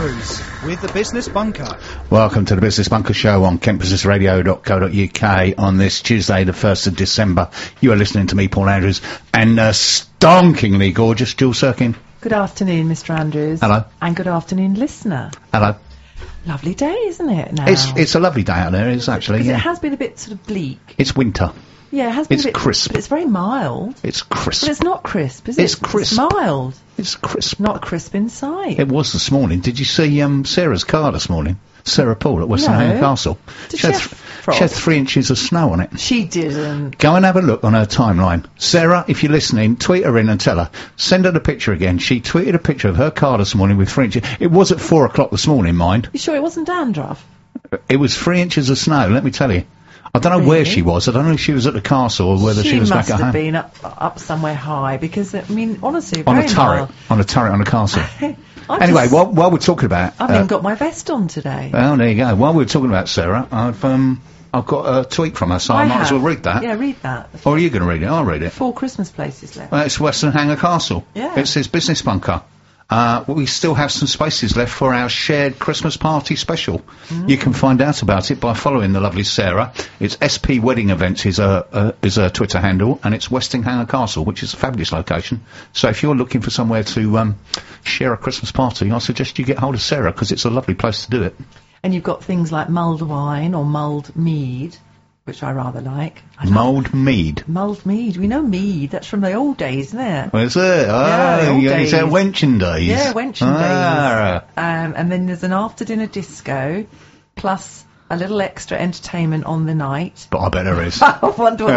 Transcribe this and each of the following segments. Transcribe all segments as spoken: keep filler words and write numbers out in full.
Andrews with the Business Bunker. Welcome to the Business Bunker Show on kent business radio dot co dot U K on this Tuesday, the first of December. You are listening to me, Paul Andrews, and uh, stonkingly gorgeous Jules Sirkin. Good afternoon, Mister Andrews. Hello. And good afternoon, listener. Hello. Lovely day, isn't it, now? It's it's a lovely day out there, it's actually, yeah. It has been a bit sort of bleak. It's winter. Yeah, it has been It's a bit crisp. But it's very mild. It's crisp. But it's not crisp, is it? It's crisp. It's mild. It's crisp. Not crisp inside. It was this morning. Did you see um, Sarah's car this morning? Sarah Paul at Western No. Hanger Castle. Did she, she had have th- frost? she had three inches of snow on it. She didn't. Go and have a look on her timeline. Sarah, if you're listening, tweet her in and tell her. Send her the picture again. She tweeted a picture of her car this morning with three inches. It was at four o'clock this morning, mind. You sure it wasn't dandruff? It was three inches of snow, let me tell you. I don't know where Really? she was. I don't know if she was at the castle or whether she, was must back at have home. been up up somewhere high because, I mean, honestly, On very a turret. mild. On a turret on a castle. I've Anyway, just- while, while we're talking about... I've uh, even got my vest on today. well, there you go. While we're talking about Sarah, I've um, I've got a tweet from her, so I, might as have. well read that. Yeah, read that. Or are you going to read it? I'll read it. Four Christmas places left. Well, it's Western Hanger Castle. Yeah. It says Business Bunker. Uh, we still have some spaces left for our shared Christmas party special. Mm. You can find out about it by following the lovely Sarah. It's S P Wedding Events is a uh, is a Twitter handle, and it's Western Hanger Castle, which is a fabulous location. So if you're looking for somewhere to um, share a Christmas party, I suggest you get hold of Sarah because it's a lovely place to do it. And you've got things like mulled wine or mulled mead, which I rather like. I Mulled mead. Mulled mead. We know mead. That's from the old days, isn't it? Well, is it? Oh, Yeah, the old yeah, is that days. wenching days? Yeah, wenching ah, days. Um, and then there's an after-dinner disco, plus a little extra entertainment on the night. But I bet there is. I wonder what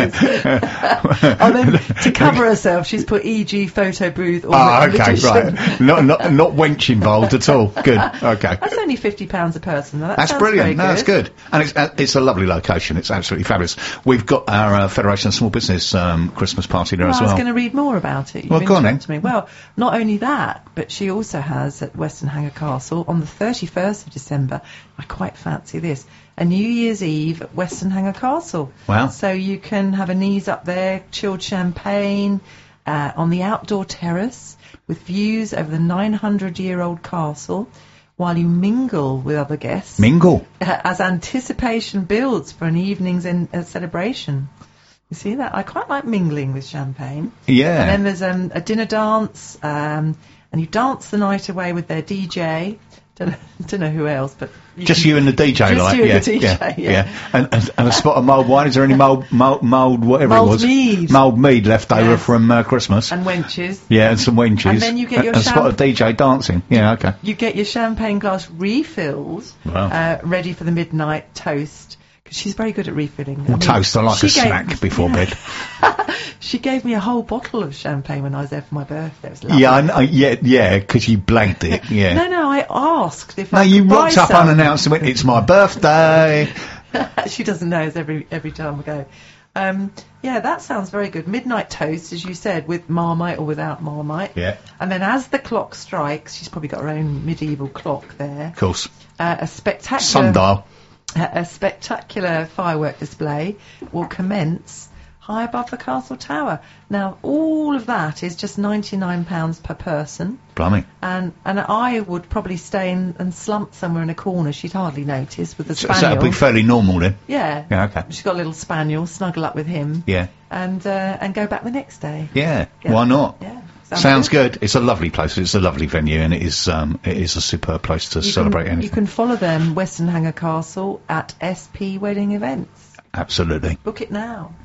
that is. And then to cover herself, she's put E G photo booth or Ah, okay, magician. right. Not, not, not wench involved at all. Good, okay. That's only fifty pounds a person. That That's sounds brilliant. very No, that's good. And it's uh, it's a lovely location. It's absolutely fabulous. We've got our uh, Federation of Small Business um, Christmas party there Well, as I was well. going to read more about it. You've Well, go on then. interrupted me. Well, not only that, but she also has at Western Hanger Castle on the thirty-first of December, I quite fancy this, a New Year's Eve at Western Hanger Castle. Wow. So you can have a knees up there, chilled champagne, uh, on the outdoor terrace with views over the nine hundred year old castle while you mingle with other guests Mingle. uh, as anticipation builds for an evening's in, uh, celebration. You see that? I quite like mingling with champagne. Yeah. And then there's um, a dinner dance, um, and you dance the night away with their D J. Don't know, don't know who else, but you Just can- you and the D J, just like, you and yeah, the D J, yeah, yeah. And, and, and a spot of mulled wine. Is there any mulled, mulled, mulled whatever Mulled it was? mead. Mulled mead left over Yes. from uh, Christmas. and wenches. yeah, and some wenches. And then you get your and a spot champ- of D J dancing. Yeah, okay. You get your champagne glass refills, Wow. uh, ready for the midnight toast. Because she's very good at refilling. I Well, mean, toast. I like she a gave- snack before yeah. bed. She gave me a whole bottle of champagne when I was there for my birthday. It was lovely. Yeah, I know, yeah, yeah, because you blanked it. Yeah. No, no, I asked if No, I you could buy rocked up some. unannounced and went, it's my birthday. She doesn't know it's every every time I go. Um, yeah, that sounds very good. Midnight toast, as you said, with Marmite or without Marmite. Yeah. And then as the clock strikes, she's probably got her own medieval clock there. Of course. Uh, a spectacular Sundial. a, a spectacular firework display will commence high above the castle tower. Now, all of that is just ninety-nine pounds per person. Blimey. And and I would probably stay in, and slump somewhere in a corner. She'd hardly notice with the So, so spaniel. that'll be fairly normal then. yeah. Yeah, okay. She's got a little spaniel. Snuggle up with him. Yeah. And uh, and go back the next day. Yeah. Yeah. Why not? Yeah. Sounds good. It's a lovely place. It's a lovely venue, and it is um, it is a superb place to You celebrate can, anything. You can follow them, Western Hanger Castle, at S P Wedding Events. Absolutely. Book it now.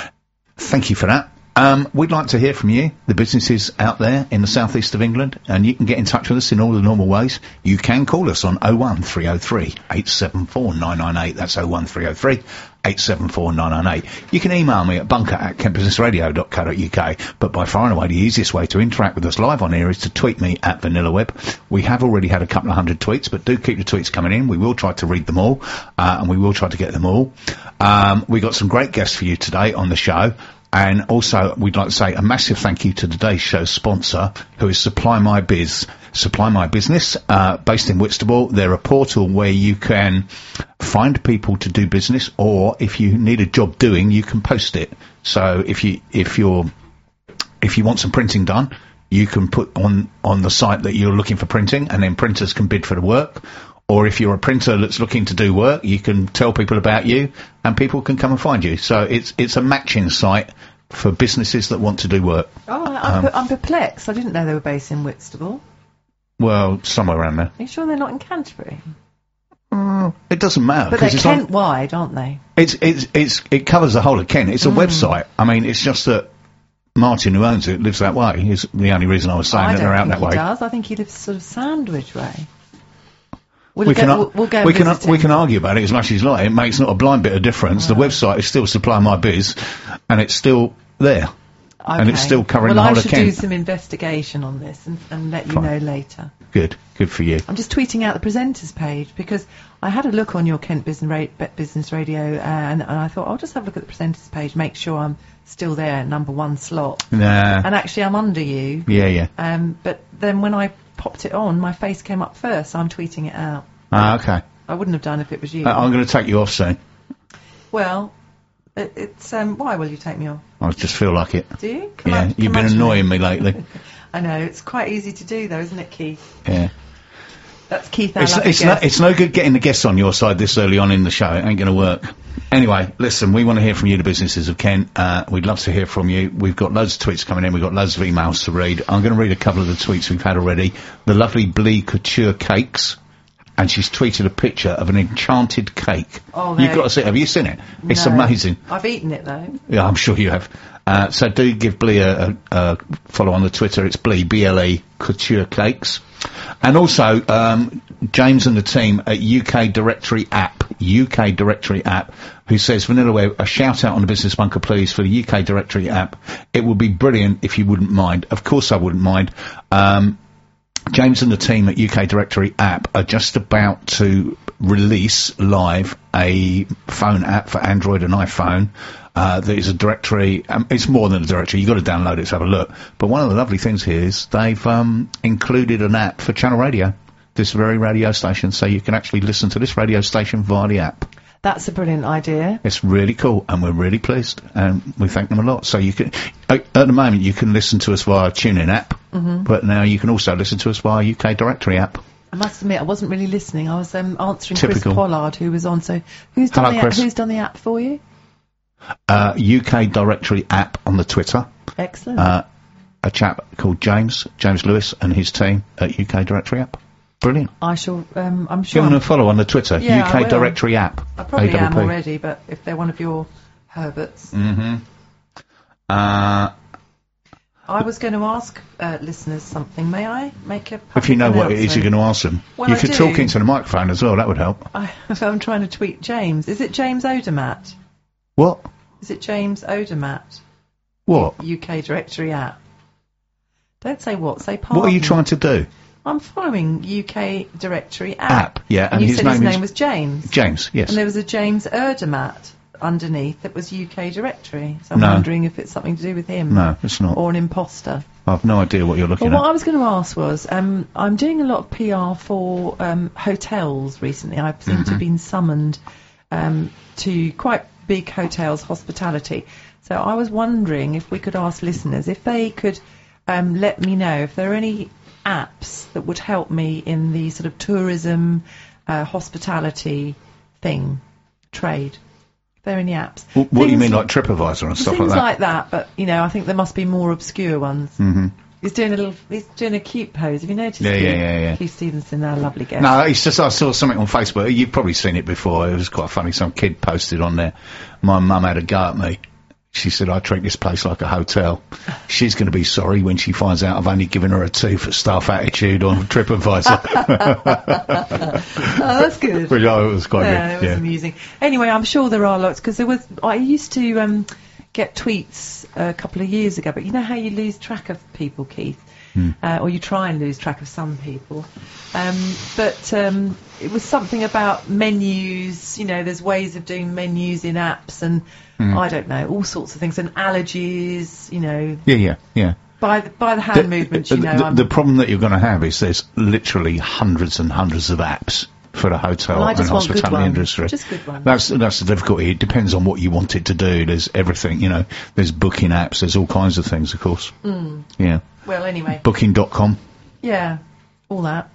Thank you for that. Um, we'd like to hear from you, the businesses out there in the southeast of England, and you can get in touch with us in all the normal ways. You can call us on oh one three oh three, eight seven four, nine nine eight. That's oh one three oh three, eight seven four, nine nine eight. You can email me at bunker at kent business radio dot co dot U K, but by far and away the easiest way to interact with us live on here is to tweet me at VanillaWeb. We have already had a couple of hundred tweets, but do keep the tweets coming in. We will try to read them all, uh, and we will try to get them all. Um, we got some great guests for you today on the show. And also, we'd like to say a massive thank you to today's show sponsor, who is Supply My Biz. Supply My Business, uh, based in Whitstable. They're a portal where you can find people to do business, or if you need a job doing, you can post it. So if you if you're if you want some printing done, you can put on, on the site that you're looking for printing, and then printers can bid for the work. Or if you're a printer that's looking to do work, you can tell people about you, and people can come and find you. So it's it's a matching site for businesses that want to do work. Oh, I'm, Um, per- I'm perplexed. I didn't know they were based in Whitstable. Well, somewhere around there. Are you sure they're not in Canterbury? Mm, it doesn't matter. But they're 'cause it's on- Kent-wide, aren't they? It's it's it's it covers the whole of Kent. It's a website. I mean, it's just that Martin, who owns it, lives that way. Is the only reason I was saying I that don't they're out think that he way. does. I think he lives sort of Sandwich way. We'll We go, can ar- we'll, we'll go we and can ar- visit we him. can argue about it as much as you like. It makes not a blind bit of difference. The website is still Supply My Biz, and it's still there, and it's Okay. still covering well, the whole I of should do Kent. some investigation on this and, and let you Fine. know later. Good, good for you. I'm just tweeting out the presenters page because I had a look on your Kent Business, Ra- Business Radio uh, and, and I thought I'll just have a look at the presenters page, make sure I'm still there, number one slot. Nah, And actually, I'm under you. yeah, yeah. Um, but then when I popped it on, my face came up first, so I'm tweeting it out. Ah, okay. I wouldn't have done if it was you. Uh, I'm going to take you off soon. Well, it, it's um, why will you take me off? I just feel like it. Do you? Come Yeah, on- you've come been at me. annoying me lately. I know, it's quite easy to do though, isn't it, Keith? Yeah. That's Keith, our It's, lovely it's, no, guest. it's no good getting the guests on your side this early on in the show. It ain't going to work. Anyway, listen, we want to hear from you, the businesses of Kent. Uh, we'd love to hear from you. We've got loads of tweets coming in. We've got loads of emails to read. I'm going to read a couple of the tweets we've had already. The lovely Blee Couture Cakes. And she's tweeted a picture of an enchanted cake. Oh, You've there- got to see it. Have you seen it? It's No. amazing. I've eaten it though. Yeah, I'm sure you have. Uh, so do give Blee a, a, a follow on the Twitter. It's Blee, B L E, Couture Cakes. And also, um, James and the team at U K Directory App, U K Directory App, who says, Vanilla Web, a shout out on the Business Bunker, please, for the U K Directory App. It would be brilliant if you wouldn't mind. Of course I wouldn't mind. Um, James and the team at U K Directory App are just about to release live a phone app for Android and iPhone. Uh, that is a directory. Um, it's more than a directory. You've got to download it to have a look. But one of the lovely things here is they've um, included an app for Channel Radio, this very radio station, so you can actually listen to this radio station via the app. That's a brilliant idea. It's really cool, and we're really pleased, and we thank them a lot. So you can, at at the moment, you can listen to us via TuneIn app, Mm-hmm. but now you can also listen to us via U K Directory app. I must admit, I wasn't really listening. I was um, answering Typical. Chris Pollard, who was on. So, who's done Hello, the Chris. app? Who's done the app for you? Uh, U K Directory app on the Twitter. Excellent. Uh, a chap called James, James Lewis, and his team at U K Directory app. Brilliant. I shall. Um, I'm sure. Give them I'm- a follow on the Twitter. Yeah, I U K will. Directory app. I probably A W am P. already, but if they're one of your Herberts, Mm-hmm. Uh, I was going to ask uh, listeners something. May I make a? if you know what it is, you're going to. to ask them. Well, you I could do. talk into the microphone as well. That would help. I, I'm trying to tweet James. Is it James Odermatt? What? Is it James Odermatt? What? U K Directory app. Don't say what. Say pardon. What are you trying to do? I'm following U K Directory app. App, yeah, And, and you his said his name is- name was James. James, yes. And there was a James Odermatt underneath that was U K Directory. So I'm No. wondering if it's something to do with him. No, it's not. Or an imposter. I've no idea what you're looking Well, what at. I was going to ask was, um, I'm doing a lot of P R for um, hotels recently. I seem Mm-hmm. to have been summoned um, to quite big hotels, hospitality. So I was wondering if we could ask listeners if they could um, let me know if there are any apps that would help me in the sort of tourism, uh, hospitality thing, trade. If there are any apps. Wh- what do you Things mean, like TripAdvisor and stuff Things like that? like that, but you know, I think there must be more obscure ones. Mm-hmm. He's doing a little. He's doing a cute pose. Have you noticed? Yeah, Keith? yeah, yeah, yeah. Keith Stevenson, our lovely guest. No, it's just I saw something on Facebook. You've probably seen it before. It was quite funny. Some kid posted on there. My mum had a go at me. She said, I treat this place like a hotel. She's going to be sorry when she finds out I've only given her a two for staff attitude on TripAdvisor. Oh, that's good. Which I was quite Yeah, good. it was Yeah. amusing. Anyway, I'm sure there are lots because there was. I used to um, get tweets a couple of years ago, but you know how you lose track of people, Keith, Mm. uh, or you try and lose track of some people. Um, but um, it was something about menus. You know, there's ways of doing menus in apps, and Mm. I don't know, all sorts of things, and allergies. You know, Yeah, yeah, yeah. by the by the hand movements. You the, know, the, I'm, the problem that you're going to have is there's literally hundreds and hundreds of apps for the hotel Well, I and just want good hospitality ones. industry. Just good ones. That's that's the difficulty. It depends on what you want it to do. There's everything, you know. There's booking apps. There's all kinds of things, of course. Mm. Yeah. Well, anyway. Booking dot com. Yeah, all that.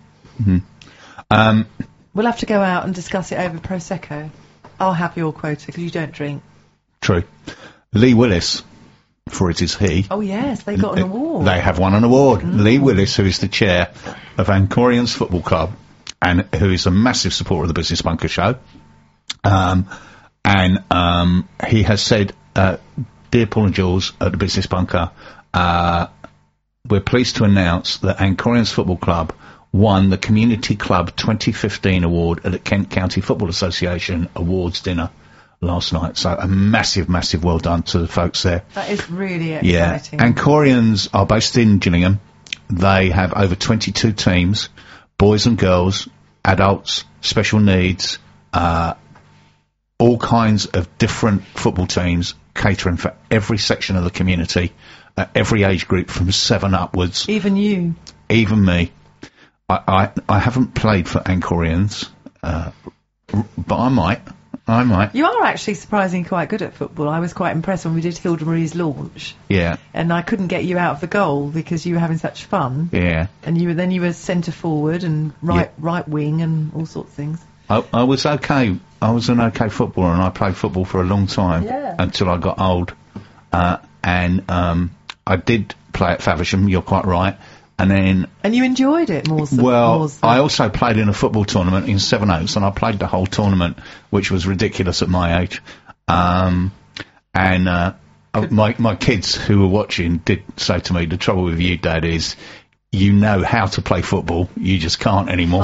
Um, We'll have to go out and discuss it over Prosecco. I'll have your quota because you don't drink. true. Lee Willis, for it is he. Oh, yes, they got an award. They have won an award. Lee Willis, who is the chair of Ancorians Football Club and who is a massive supporter of the Business Bunker show. Um, and um, he has said, uh, Dear Paul and Jules at the Business Bunker, uh, we're pleased to announce that Ancorians Football Club won the Community Club twenty fifteen award at the Kent County Football Association Awards dinner last night. So a massive, massive well done to the folks there. That is really Yeah. exciting. Ancorians are based in Gillingham. They have over twenty-two teams, boys and girls, adults, special needs, uh, all kinds of different football teams catering for every section of the community, uh, every age group from seven upwards, Even you. even me. I, I, I haven't played for Ancorians, uh, r- but I might. I might. You are actually surprisingly quite good at football. I was quite impressed when we did Hilda Marie's launch. Yeah, And I couldn't get you out of the goal because you were having such fun. yeah. And you were then you were centre forward and right right wing and all sorts of things. I, I was okay. I was an okay footballer, and I played football for a long time Yeah. until I got old. Uh, and um, I did play at Faversham. You're quite right. And then, And you enjoyed it more so. well, more so. I also played in a football tournament in Sevenoaks, and I played the whole tournament, which was ridiculous at my age. Um, and uh, uh, my my kids who were watching did say to me, "The trouble with you, Dad, is you know how to play football, you just can't anymore."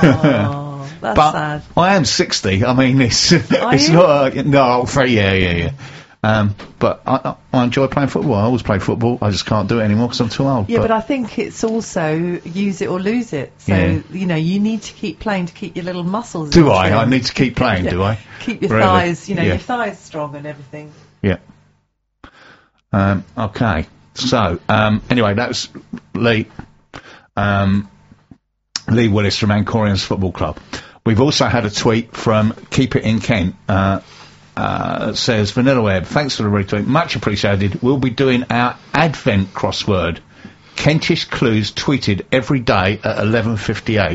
Oh, that's But sad. I am sixty. I mean, it's it's you? not a, no. For, yeah, yeah, yeah. Um, but I, I, I enjoy playing football. I always play football. I just can't do it anymore because I'm too old. Yeah, but, I think it's also use it or lose it. So, Yeah. you know, you need to keep playing to keep your little muscles. do in I? trim. I need to keep playing. Do I? Keep your Really? thighs, you know, Yeah. your thighs strong and everything. Yeah. Um, okay. So um, anyway, that's Lee. Um, Lee Willis from Ancorians Football Club. We've also had a tweet from Keep It in Kent. Uh, uh, it says, Vanilla Web, thanks for the retweet. Much appreciated. We'll be doing our Advent crossword. Kentish clues tweeted every day at eleven fifty-eight.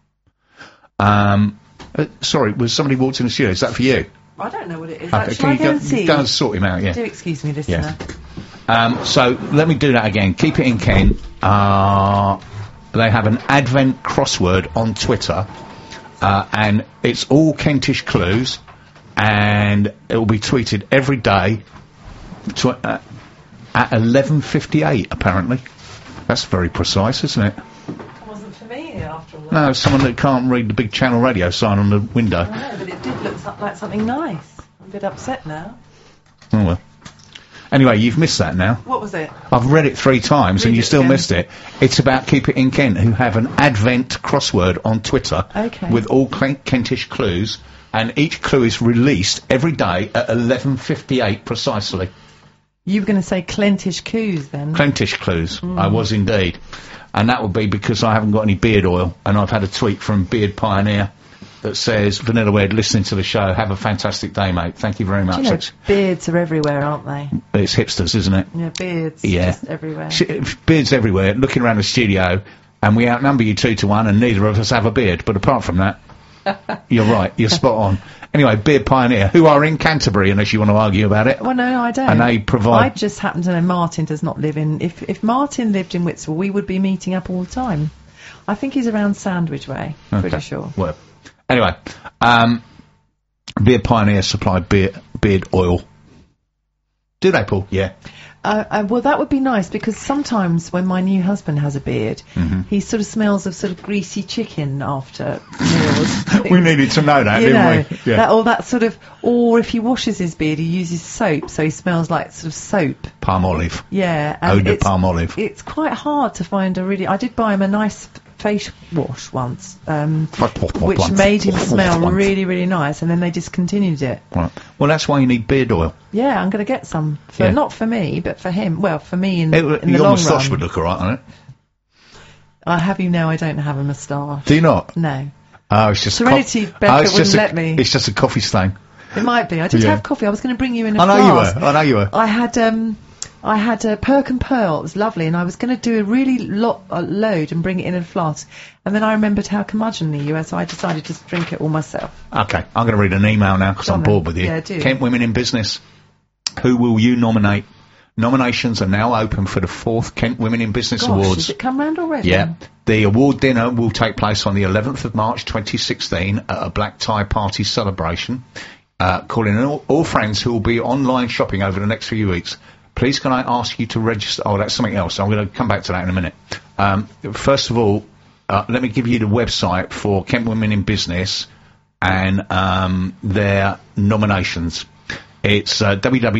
Um, uh, sorry, was somebody walked in the studio? Is that for you? I don't know what it is. Okay, Actually, can I you go go, and see. go and sort him out, yeah. Do excuse me, listener. Um, so let me do that again. Keep It in Kent. Uh, they have an Advent crossword on Twitter, uh, and it's all Kentish clues, and it will be tweeted every day tw- uh, at eleven fifty-eight. Apparently, that's very precise, isn't it? It wasn't for me after all. That. No, someone that can't read the big channel radio sign on the window. I know, but it did look so- like something nice. I'm a bit upset now. Oh well. Anyway, you've missed that now. What was it? I've read it three times Read and you it still again. missed it. It's about Keep It in Kent, who have an Advent crossword on Twitter Okay. with all Ken- Kentish clues, and each clue is released every day at eleven fifty-eight precisely. You were going to say Clentish Coos then. Kentish clues. Mm. I was indeed. And that would be because I haven't got any beard oil, and I've had a tweet from Beard Pioneer that says, Vanilla Weird, listening to the show, have a fantastic day, mate. Thank you very much. Do you know, It's, beards are everywhere, aren't they? it's hipsters, isn't it? Yeah, beards Yeah. just everywhere. Sh- beards everywhere, looking around the studio, and we outnumber you two to one, and neither of us have a beard. But apart from that, you're right, you're spot on. Anyway, Beard Pioneer, who are in Canterbury, unless you want to argue about it. Well, no, no, I don't. And they provide- I just happen to know Martin does not live in... If, if Martin lived in Whitstable, we would be meeting up all the time. I think he's around Sandwich Way, pretty Okay. sure. Well, anyway, um, Beard Pioneer supply beard, beard oil. Do they, Paul? Yeah. Uh, uh, well, that would be nice, because sometimes when my new husband has a beard, Mm-hmm. he sort of smells of sort of greasy chicken after meals. We needed to know that, you didn't know, we? Yeah. that, or that sort of, or if he washes his beard, he uses soap, so he smells like sort of soap. Palm olive. Yeah, Eau de it's, palm olive. it's quite hard to find a really. I did buy him a nice face wash once, um, which made him smell really, really nice, and then they discontinued it. Right. Well, that's why you need beard oil. Yeah, I'm going to get some, for, Yeah. not for me, but for him. Well, for me in, It, in the your long moustache run. would look alright on it. I have you know I don't have a moustache. Do you not? No. Oh, it's just Serenity co- Becca oh, it's wouldn't just a- let me. It's just a coffee stain. It might be. I did Yeah. have coffee. I was going to bring you in a I know flask. you were. I know you were. I had um, I had a Perk and Pearl. It was lovely, and I was going to do a really lo- a load and bring it in a flask. And then I remembered how curmudgeonly you were, so I decided to drink it all myself. Okay, I'm going to read an email now because I'm then. bored with you. Yeah, do. Kent Women in Business, who will you nominate? Nominations are now open for the fourth Kent Women in Business Gosh, Awards. has it come round already? Yeah. The award dinner will take place on the eleventh of March twenty sixteen at a black tie party celebration. Uh, calling all, all friends who will be online shopping over the next few weeks. Please can I ask you to register? Oh, that's something else. I'm going to come back to that in a minute. Um, first of all, uh, let me give you the website for Kent Women in Business and um, their nominations. It's uh,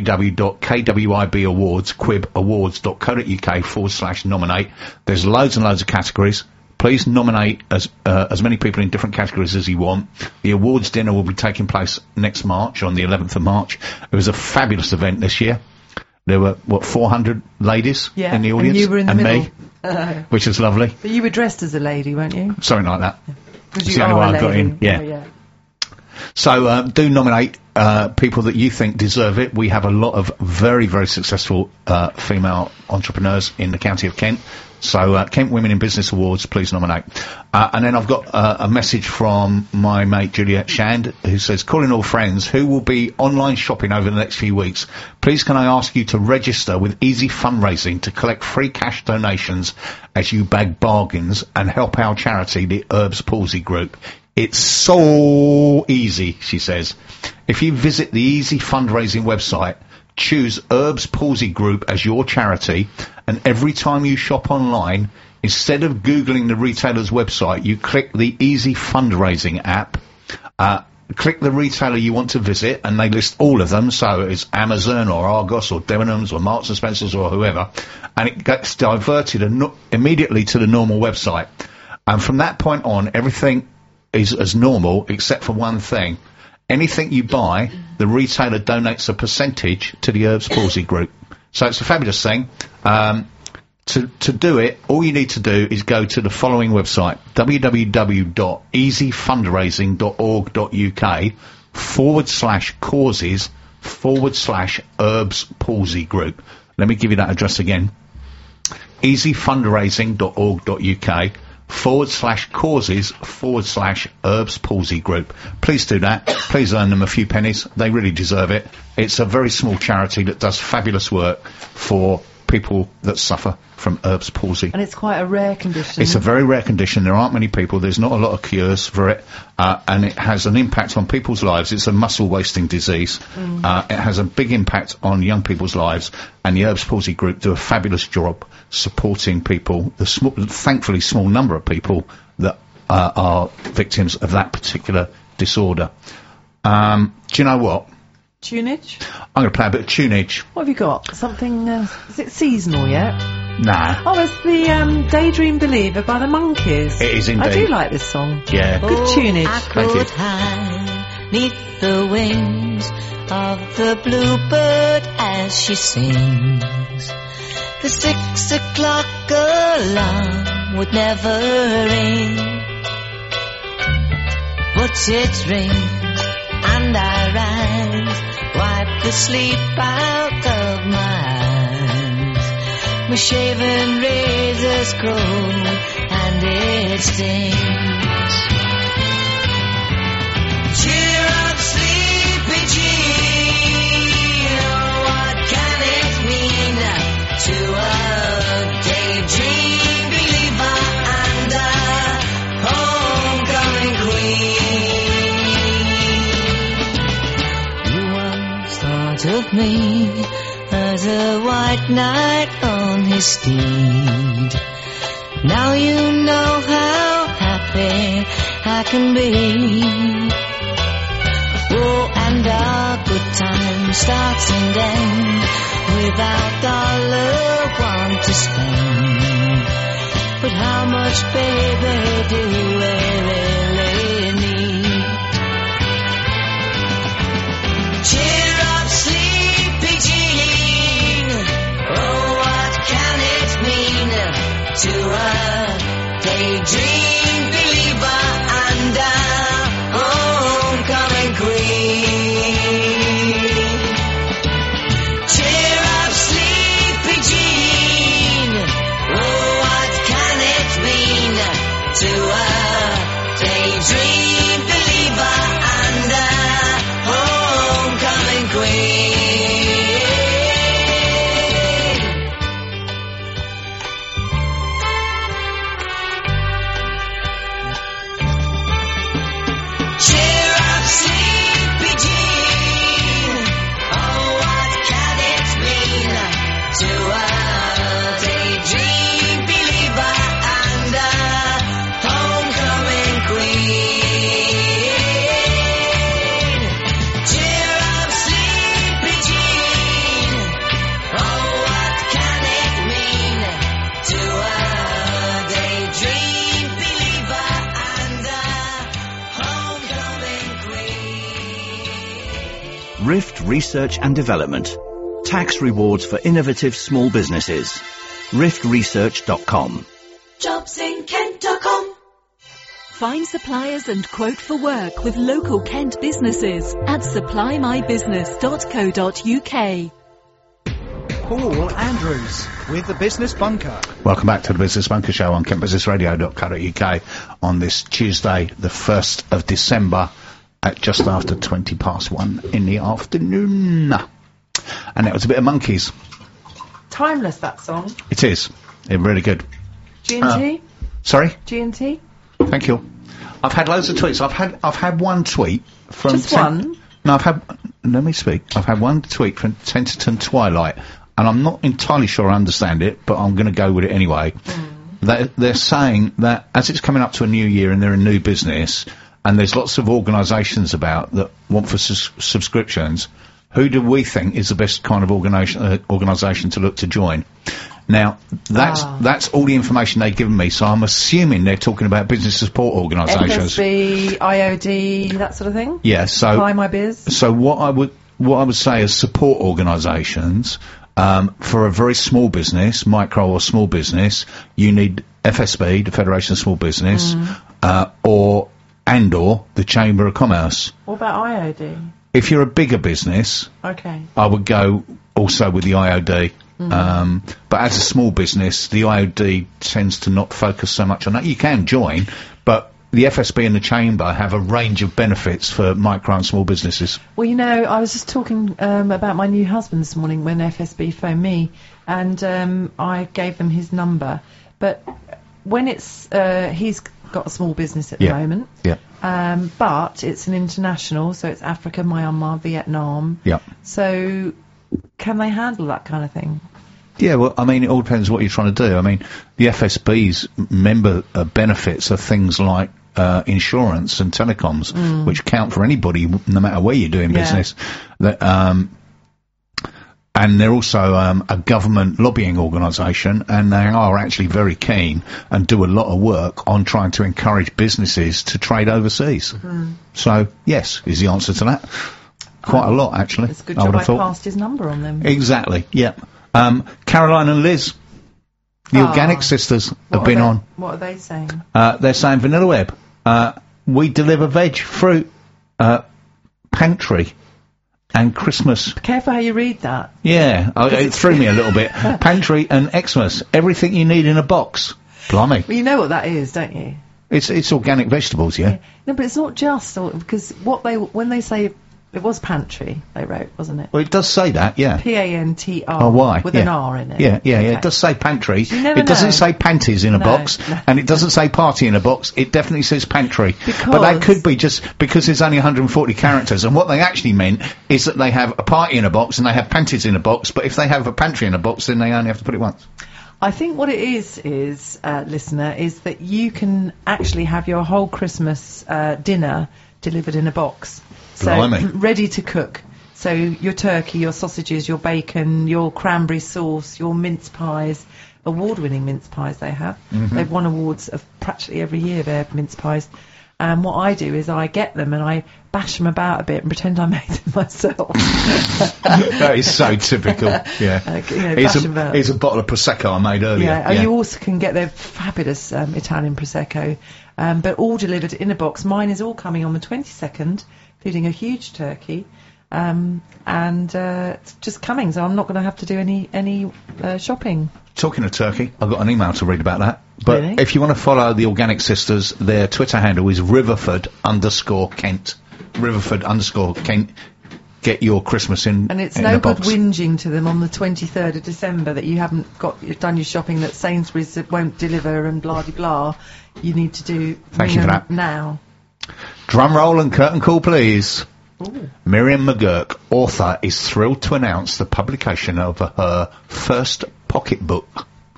www.kwibawards, quibawards.co.uk forward slash nominate. There's loads and loads of categories. Please nominate as uh, as many people in different categories as you want. The awards dinner will be taking place next March, on the eleventh of March. It was a fabulous event this year. There were, what, four hundred ladies Yeah, in the audience? and you were in the and middle. me, which was lovely. But you were dressed as a lady, weren't you? Something like that. Because It's you the only are way a I've got lady. in, yeah. Oh, yeah. So uh, do nominate uh, people that you think deserve it. We have a lot of very, very successful uh, female entrepreneurs in the county of Kent. So uh, Kent Women in Business Awards, please nominate. Uh, and then I've got uh, a message from my mate Juliet Shand, who says, calling all friends who will be online shopping over the next few weeks. Please can I ask you to register with Easy Fundraising to collect free cash donations as you bag bargains and help our charity, the Erbs Palsy Group. It's so easy, she says. If you visit the Easy Fundraising website, choose Erbs Palsy Group as your charity, and every time you shop online, instead of Googling the retailer's website, you click the Easy Fundraising app, uh, click the retailer you want to visit, and they list all of them, so it's Amazon or Argos or Debenhams or Marks and Spencers or whoever, and it gets diverted no- immediately to the normal website. And from that point on, everything is as normal, except for one thing. Anything you buy, the retailer donates a percentage to the Erbs Palsy Group. So it's a fabulous thing. Um, to, to do it, all you need to do is go to the following website, www.easyfundraising.org.uk forward slash causes forward slash Erbs Palsy Group. Let me give you that address again. easyfundraising.org.uk forward slash causes forward slash Erbs Palsy Group. Please do that. Please earn them a few pennies. They really deserve it. It's a very small charity that does fabulous work for people that suffer from Erbs Palsy. And it's quite a rare condition. It's a very rare condition. There aren't many people. There's not a lot of cures for it. Uh, and it has an impact on people's lives. It's a muscle wasting disease. Mm. Uh, it has a big impact on young people's lives. And the Erbs Palsy Group do a fabulous job supporting people, the small, thankfully small number of people that uh, are victims of that particular disorder. Um, do you know what? Tunage? I'm going to play a bit of tunage. What have you got? Something, uh, is it seasonal yet? Nah. Oh, it's the um, Daydream Believer by the Monkees. It is indeed. I do like this song. Yeah. Good tunage. I Thank you. could hide neath the wings of the bluebird as she sings. The six o'clock alarm would never ring, but it rings and I rise, wipe the sleep out of my eyes. My shaven razor's cold and it stings. Cheer up, sleepy Jean. Oh, what can it mean to a daydream believer and a homecoming queen? You once thought of me as a white knight on his steed. Now you know how happy I can be. Oh, and our good time starts and ends without dollar one to spend. But how much, baby, do we really need? Cheer up, sleepy Jean. Oh, what can it mean to a daydream believer and a homecoming queen? Cheer up, sleepy Rift Research and Development. Tax rewards for innovative small businesses. rift research dot com. jobs in kent dot com. Find suppliers and quote for work with local Kent businesses at supply my business dot co dot uk. Paul Andrews with the Business Bunker. Welcome back to the Business Bunker Show on kent business radio dot co dot uk on this Tuesday, the first of December, at just after twenty past one in the afternoon. And it was a bit of Monkeys. Timeless, that song. It is. It's really good. G and T? Uh, sorry? G and T? Thank you. I've had loads of tweets. I've had I've had one tweet from... Just ten- one? No, I've had... Let me speak. I've had one tweet from Tenterton Twilight, and I'm not entirely sure I understand it, but I'm going to go with it anyway. Mm. They, they're saying that as it's coming up to a new year and they're a new business, and there's lots of organisations about that want for sus- subscriptions, who do we think is the best kind of organisation uh, organisation to look to join? Now, that's Ah. that's all the information they've given me, so I'm assuming they're talking about business support F organisations. S B, I O D, that sort of thing? Yeah, so Supply My Biz? so what I would what I would say is support organisations um, for a very small business, micro or small business. You need F S B, the Federation of Small Business, Mm. uh, or and or the Chamber of Commerce. What about I O D? If you're a bigger business, Okay. I would go also with the I O D. Mm-hmm. Um, but as a small business, the I O D tends to not focus so much on that. You can join, but the F S B and the Chamber have a range of benefits for micro and small businesses. Well, you know, I was just talking um, about my new husband this morning when F S B phoned me, and um, I gave them his number. But when it's, uh, he's got a small business at Yeah. the moment, Yeah. um, but it's an international, so it's Africa, Myanmar, Vietnam. Yeah. So can they handle that kind of thing? Yeah, well, I mean, it all depends what you're trying to do. I mean, the F S B's member uh, benefits are things like uh, insurance and telecoms, which count for anybody, no matter where you're doing Yeah. business. That, um, and they're also um, a government lobbying organisation, and they are actually very keen and do a lot of work on trying to encourage businesses to trade overseas. So, yes, is the answer to that. Quite a lot, actually. It's a good I job would I have thought. passed his number on them. Exactly, yeah. Um, Caroline and Liz, the Ah. Organic Sisters, What have are been they- on. What are they saying? Uh, they're saying Vanilla Web. Uh, we deliver veg, fruit, uh, pantry, and Christmas. Careful how you read that. Yeah, I, it threw me a little bit. Pantry and Xmas. Everything you need in a box. Blimey. Well, you know what that is, don't you? It's it's organic vegetables, yeah? No, but it's not just all- because what they when they say it was pantry, they wrote, wasn't it? Well, it does say that, yeah. P A N T R Oh, why? with yeah. an R in it. Yeah, yeah, yeah. Okay. It does say pantry. You never It doesn't know. say panties in a No, box, no. and it doesn't say party in a box. It definitely says pantry. But that Because- could be just because there's only one hundred forty characters, and what they actually meant is that they have a party in a box and they have panties in a box, but if they have a pantry in a box, then they only have to put it once. I think what it is, is, uh, listener, is that you can actually have your whole Christmas uh, dinner delivered in a box. So, Blimey. ready to cook. So, your turkey, your sausages, your bacon, your cranberry sauce, your mince pies, award-winning mince pies they have. Mm-hmm. They've won awards of practically every year, their mince pies. And what I do is I get them and I bash them about a bit and pretend I made them myself. That is so typical. Yeah. Like, you know, here's, bash 'em a, about. here's a bottle of Prosecco I made earlier. Yeah, and you also can get their fabulous um, Italian Prosecco, um, but all delivered in a box. Mine is all coming on the twenty-second, including a huge turkey, um, and uh, it's just coming, so I'm not going to have to do any any uh, shopping. Talking of turkey, I've got an email to read about that. But Really? if you want to follow the Organic Sisters, their Twitter handle is Riverford underscore Kent. Riverford underscore Kent. Get your Christmas in And it's in no the good box. whinging to them on the twenty-third of December that you haven't got you've done your shopping, that Sainsbury's won't deliver and blah de blah. You need to do Thank ring you for them that. now. Drum roll and curtain call, please. Ooh. Miriam McGurk, author, is thrilled to announce the publication of her first pocketbook.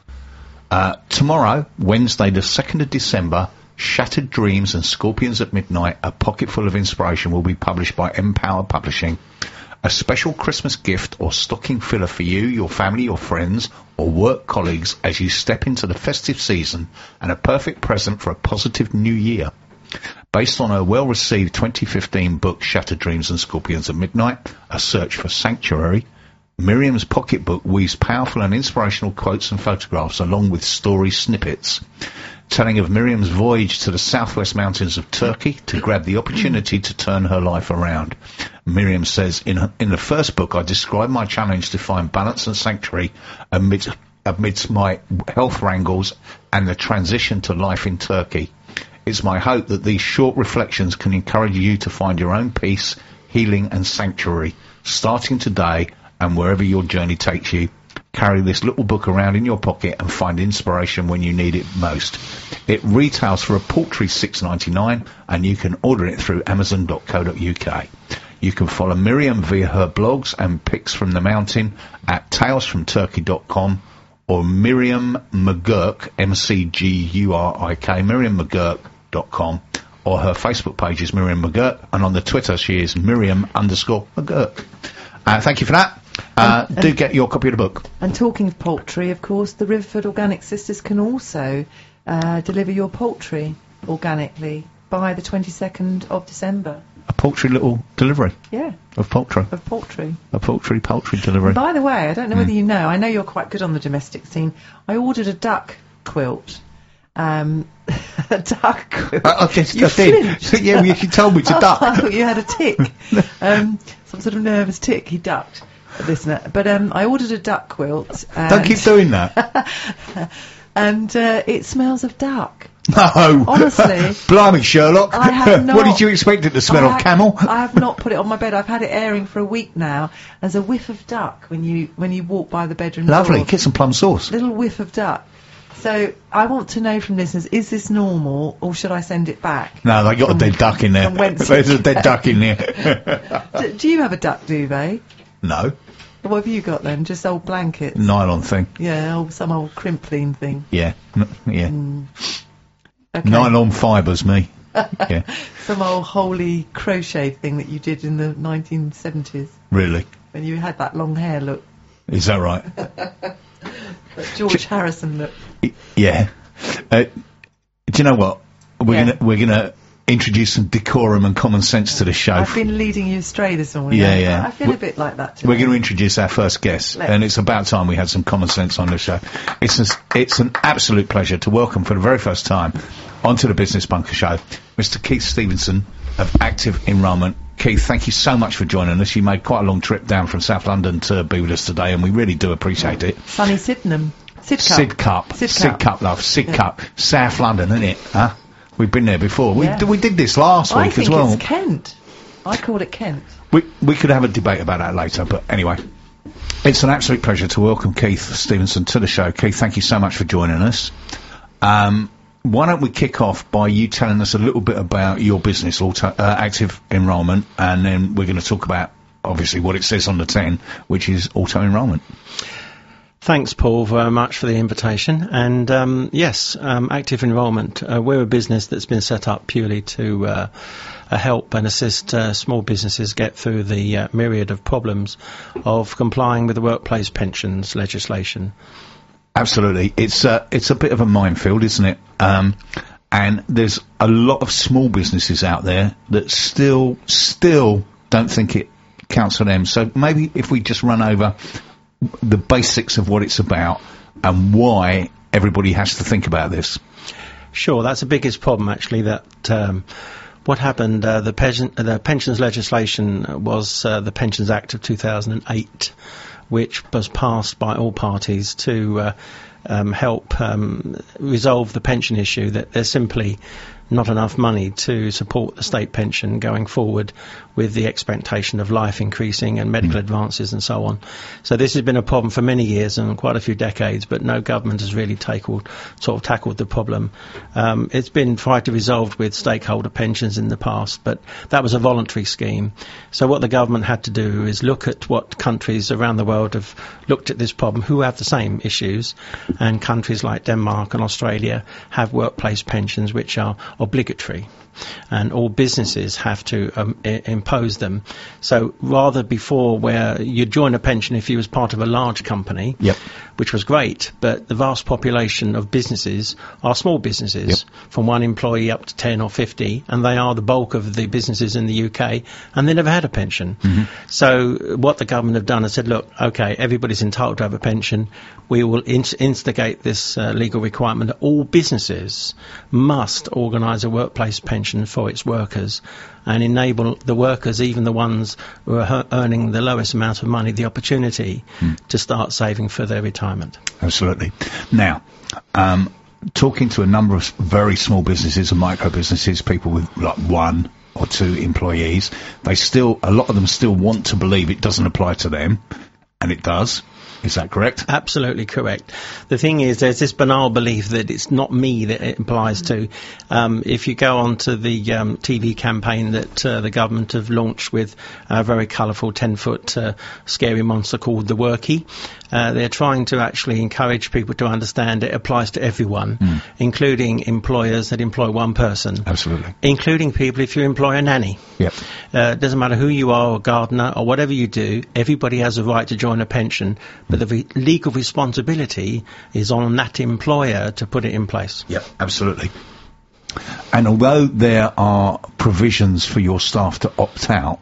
Uh, tomorrow, Wednesday the second of December, Shattered Dreams and Scorpions at Midnight, A Pocket Full of Inspiration, will be published by Empower Publishing. A special Christmas gift or stocking filler for you, your family, your friends, or work colleagues as you step into the festive season, and a perfect present for a positive new year. Based on her well-received twenty fifteen book Shattered Dreams and Scorpions at Midnight, A Search for Sanctuary, Miriam's pocketbook weaves powerful and inspirational quotes and photographs along with story snippets, telling of Miriam's voyage to the southwest mountains of Turkey to grab the opportunity to turn her life around. Miriam says, in, her, in the first book, I describe my challenge to find balance and sanctuary amidst, amidst my health wrangles and the transition to life in Turkey. It's my hope that these short reflections can encourage you to find your own peace, healing and sanctuary, starting today and wherever your journey takes you. Carry this little book around in your pocket and find inspiration when you need it most. It retails for a paltry six pounds ninety-nine and you can order it through amazon dot co dot uk. You can follow Miriam via her blogs and pics from the mountain at tales from turkey dot com or Miriam McGurk, M C G U R I K, Miriam McGurk dot com, or her Facebook page is Miriam McGurk, and on the Twitter she is Miriam underscore McGurk. Uh, thank you for that. Uh, and, do and get your copy of the book. And talking of poultry, of course, the Riverford Organic Sisters can also uh, deliver your poultry organically by the twenty-second of December. A poultry little delivery Yeah, of poultry. of poultry. A poultry poultry delivery. By the way, I don't know Mm. whether you know, I know you're quite good on the domestic scene. I ordered a duck quilt. Um, a duck quilt. I, I, just, You I did. flinched. Yeah, well, you told me to Oh, duck. I thought you had a tick. um, some sort of nervous tick. He ducked. Listener. But um, I ordered a duck quilt. And Don't keep doing that. and uh, it smells of duck. No. Honestly. Blimey, Sherlock. I have not. What did you expect it to smell I of? have- Camel? I have not put it on my bed. I've had it airing for a week now. There's a whiff of duck when you when you walk by the bedroom Lovely. door. Get some plum sauce. Little whiff of duck. So I want to know from listeners: is this normal, or should I send it back? No, they got a dead duck in there. from whence it There's a dead duck in there. Do, do you have a duck duvet? No. What have you got then? Just old blankets? Nylon thing. Yeah, old, some old crimpling thing. Yeah. N- yeah. Okay. Nylon fibres, me. Yeah. Some old holy crochet thing that you did in the nineteen seventies Really. when you had that long hair look. Is that right? That George Harrison look. Y- Yeah. Uh, do you know what? We're Yeah. gonna we're gonna introduce some decorum and common sense to the show. I've been leading you astray this morning. Yeah, I- yeah. I feel We- a bit like that today. We're going to introduce our first guest, Let's. and it's about time we had some common sense on the show. It's a, it's an absolute pleasure to welcome for the very first time onto the Business Bunker Show, Mister Keith Stevenson of Active Enrolment. Keith, thank you so much for joining us. You made quite a long trip down from South London to be with us today, and we really do appreciate it. Sunny Sydenham. Sidcup. Sidcup, Sidcup. Sidcup, love, Sidcup, Yeah. South London, isn't it? Huh? We've been there before. We Yeah. d- we did this last I week think as well. it's Kent. I call it Kent. We we could have a debate about that later, but anyway, it's an absolute pleasure to welcome Keith Stevenson to the show. Keith, thank you so much for joining us. Um, why don't we kick off by you telling us a little bit about your business, auto, uh, Active Enrolment, and then we're going to talk about obviously what it says on the tin, which is auto enrolment. Thanks, Paul, very much for the invitation. And um, yes, um, Active Enrolment, uh, we're a business that's been set up purely to uh, uh, help and assist uh, small businesses get through the uh, myriad of problems of complying with the workplace pensions legislation. Absolutely, it's uh, it's a bit of a minefield, isn't it? Um, and there's a lot of small businesses out there that still still don't think it counts for them. So maybe if we just run over the basics of what it's about and why everybody has to think about this. Sure, that's the biggest problem, actually, that um, what happened, uh, the, pension, the pensions legislation was uh, the Pensions Act of two thousand eight, which was passed by all parties to uh, um, help um, resolve the pension issue, that there's simply not enough money to support the state pension going forward, with the expectation of life increasing and medical mm. advances and so on. So this has been a problem for many years and quite a few decades, but no government has really tackled, sort of tackled the problem. Um, it's been tried to resolve with stakeholder pensions in the past, but that was a voluntary scheme. So what the government had to do is look at what countries around the world have looked at this problem, who have the same issues, and countries like Denmark and Australia have workplace pensions which are obligatory. And all businesses have to um, I- impose them. So rather before where you'd join a pension if you was part of a large company, Yep. which was great, but the vast population of businesses are small businesses, Yep. from one employee up to ten or fifty, and they are the bulk of the businesses in the U K, and they never had a pension. Mm-hmm. So what the government have done is said, look, okay, everybody's entitled to have a pension. We will in- instigate this uh, legal requirement that all businesses must organise a workplace pension for its workers and enable the workers, even the ones who are her- earning the lowest amount of money, the opportunity Mm. to start saving for their retirement. Absolutely. Now, um, talking to a number of s- very small businesses and micro businesses, people with like one or two employees, they still, a lot of them still want to believe it doesn't apply to them, and it does. Is that correct? Absolutely correct. The thing is, there's this banal belief that it's not me that it applies to. Um, if you go on to the um, T V campaign that uh, the government have launched with a very colourful ten-foot uh, scary monster called the Workie, uh, they're trying to actually encourage people to understand it applies to everyone, Mm. including employers that employ one person, Absolutely. including people if you employ a nanny. Yep. Uh, it doesn't matter who you are, or gardener, or whatever you do, everybody has a right to join a pension, but the re- legal responsibility is on that employer to put it in place. Yep. Absolutely. And although there are provisions for your staff to opt out,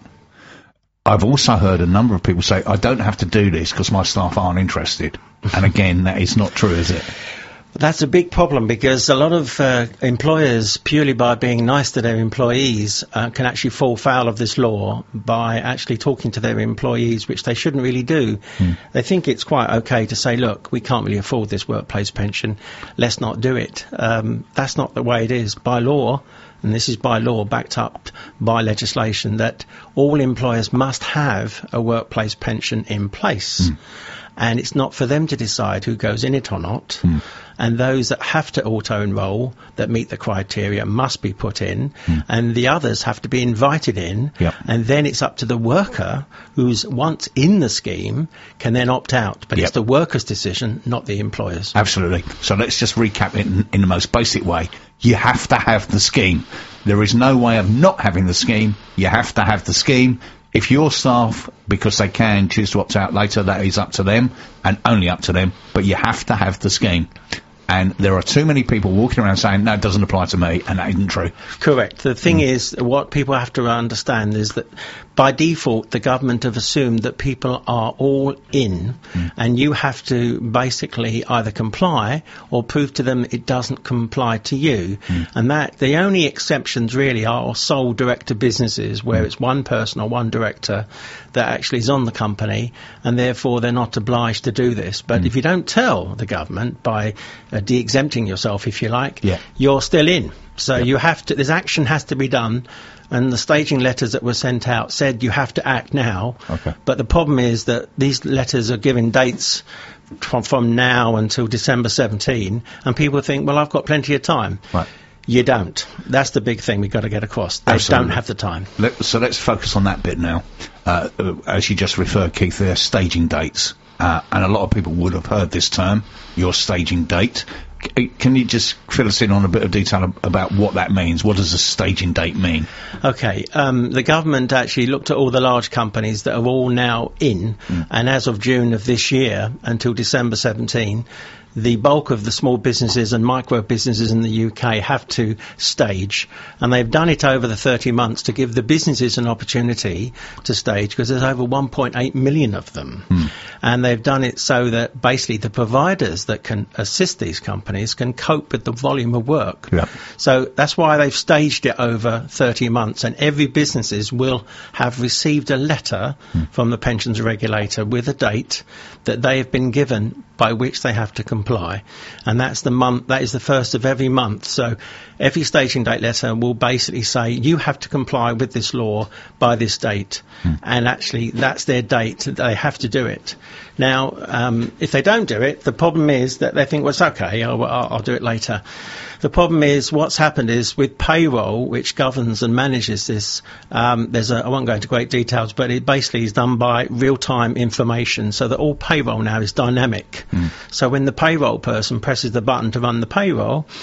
I've also heard a number of people say, I don't have to do this because my staff aren't interested. And again, that is not true, is it? That's a big problem because a lot of uh, employers, purely by being nice to their employees, uh, can actually fall foul of this law by actually talking to their employees, which they shouldn't really do. Mm. They think it's quite okay to say, look, we can't really afford this workplace pension, let's not do it. Um, that's not the way it is. By law, and this is by law backed up by legislation, that all employers must have a workplace pension in place. Mm. And it's not for them to decide who goes in it or not. Mm. And those that have to auto-enroll, that meet the criteria, must be put in. Mm. And the others have to be invited in. Yep. And then it's up to the worker, who's once in the scheme, can then opt out. But yep. it's the worker's decision, not the employer's. Absolutely. So let's just recap it in, in the most basic way. You have to have the scheme. There is no way of not having the scheme. You have to have the scheme. If your staff, because they can, choose to opt out later, that is up to them, and only up to them, but you have to have the scheme. And there are too many people walking around saying, no, it doesn't apply to me, and that isn't true. Correct. The thing Mm. is, what people have to understand is that by default, the government have assumed that people are all in, mm. and you have to basically either comply or prove to them it doesn't comply to you. Mm. And that the only exceptions really are sole director businesses, where mm. it's one person or one director that actually is on the company, and therefore they're not obliged to do this. But mm. if you don't tell the government by uh, de-exempting yourself, if you like, yeah. you're still in. So yep. you have to, this action has to be done, and the staging letters that were sent out said you have to act now. Okay. But the problem is that these letters are giving dates from, from now until December seventeenth, and people think, well, I've got plenty of time. Right. You don't. That's the big thing we've got to get across. They Absolutely. don't have the time. Let, so let's focus on that bit now. Uh, uh, as you just referred, Keith, they're staging dates. Uh, and a lot of people would have heard this term, your staging date. C- can you just fill us in on a bit of detail ab- about what that means? What does a staging date mean? Okay, um, the government actually looked at all the large companies that are all now in, mm. and as of June of this year until December seventeenth, the bulk of the small businesses and micro businesses in the U K have to stage, and they've done it over the thirty months to give the businesses an opportunity to stage, because there's over one point eight million of them. Mm. And they've done it so that basically the providers that can assist these companies can cope with the volume of work. Yeah. So that's why they've staged it over thirty months, and every businesses will have received a letter mm. from the pensions regulator with a date that they have been given by which they have to comply, and that's the month. That is the first of every month. So every staging date letter will basically say you have to comply with this law by this date, mm. and actually that's their date that they have to do it. Now, um, if they don't do it, the problem is that they think, well, it's okay, I'll, I'll, I'll do it later. The problem is what's happened is with payroll, which governs and manages this, um, there's a, I won't go into great details, but it basically is done by real-time information, so that all payroll now is dynamic. Mm. So when the payroll person presses the button to run the payroll,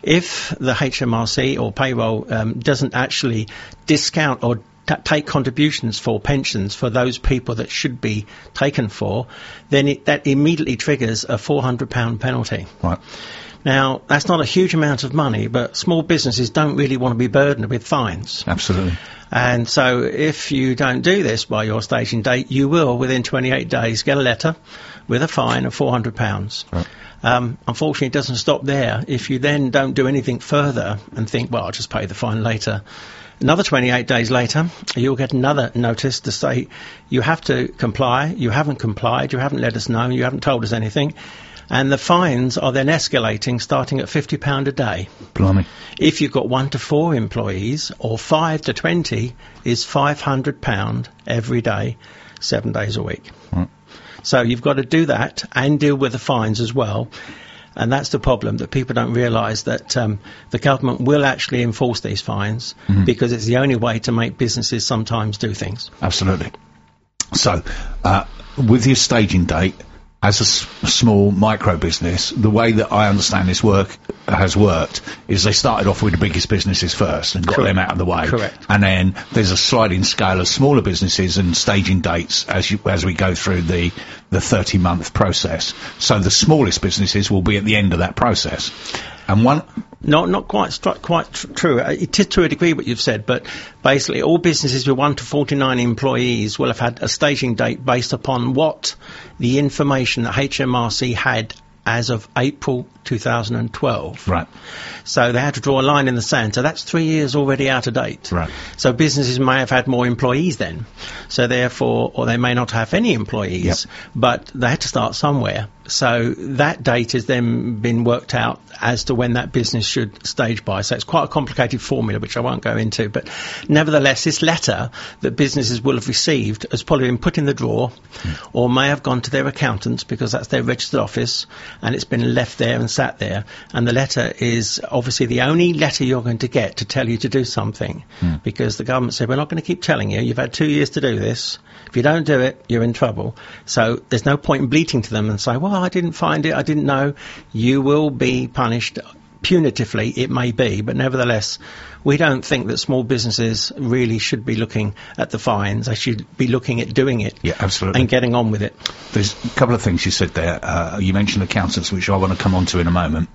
if the H M R C or payroll um, doesn't actually discount or t- take contributions for pensions for those people that should be taken for, then it, that immediately triggers a four hundred pound penalty. Right. Now, that's not a huge amount of money, but small businesses don't really want to be burdened with fines. Absolutely. And so if you don't do this by your staging date, you will, within twenty-eight days, get a letter with a fine of four hundred pounds. Right. Um, unfortunately, it doesn't stop there. If you then don't do anything further and think, well, I'll just pay the fine later, another twenty-eight days later, you'll get another notice to say you have to comply, you haven't complied, you haven't let us know, you haven't told us anything. And the fines are then escalating, starting at fifty pounds a day. Blimey. If you've got one to four employees, or five to twenty, is five hundred pounds every day, seven days a week. Right. So you've got to do that and deal with the fines as well. And that's the problem, that people don't realise that um, the government will actually enforce these fines mm-hmm. because it's the only way to make businesses sometimes do things. Absolutely. So, uh, with your staging date, as a s- small micro business, the way that I understand this work has worked is they started off with the biggest businesses first and got Correct. them out of the way. Correct. And then there's a sliding scale of smaller businesses and staging dates as you, as we go through the, the thirty month process. So the smallest businesses will be at the end of that process. And one... Not not quite stru- quite tr- true. Uh, It is to a degree what you've said, but basically all businesses with one to forty-nine employees will have had a staging date based upon what the information that H M R C had as of April two thousand twelve. Right. So they had to draw a line in the sand. So that's three years already out of date. Right. So businesses may have had more employees then. So therefore, or they may not have any employees, Yep. but they had to start somewhere. So that date has then been worked out as to when that business should stage by. So it's quite a complicated formula, which I won't go into. But nevertheless, this letter that businesses will have received has probably been put in the drawer mm. or may have gone to their accountants because that's their registered office, and it's been left there and sat there. And the letter is obviously the only letter you're going to get to tell you to do something mm. because the government said, we're not going to keep telling you. You've had two years to do this. If you don't do it, you're in trouble. So there's no point in bleating to them and say, well, I didn't find it, I didn't know. You will be punished punitively, it may be, but nevertheless, we don't think that small businesses really should be looking at the fines. They should be looking at doing it. Yeah, absolutely. And getting on with it. There's a couple of things you said there. Uh, you mentioned accountants, which I want to come on to in a moment.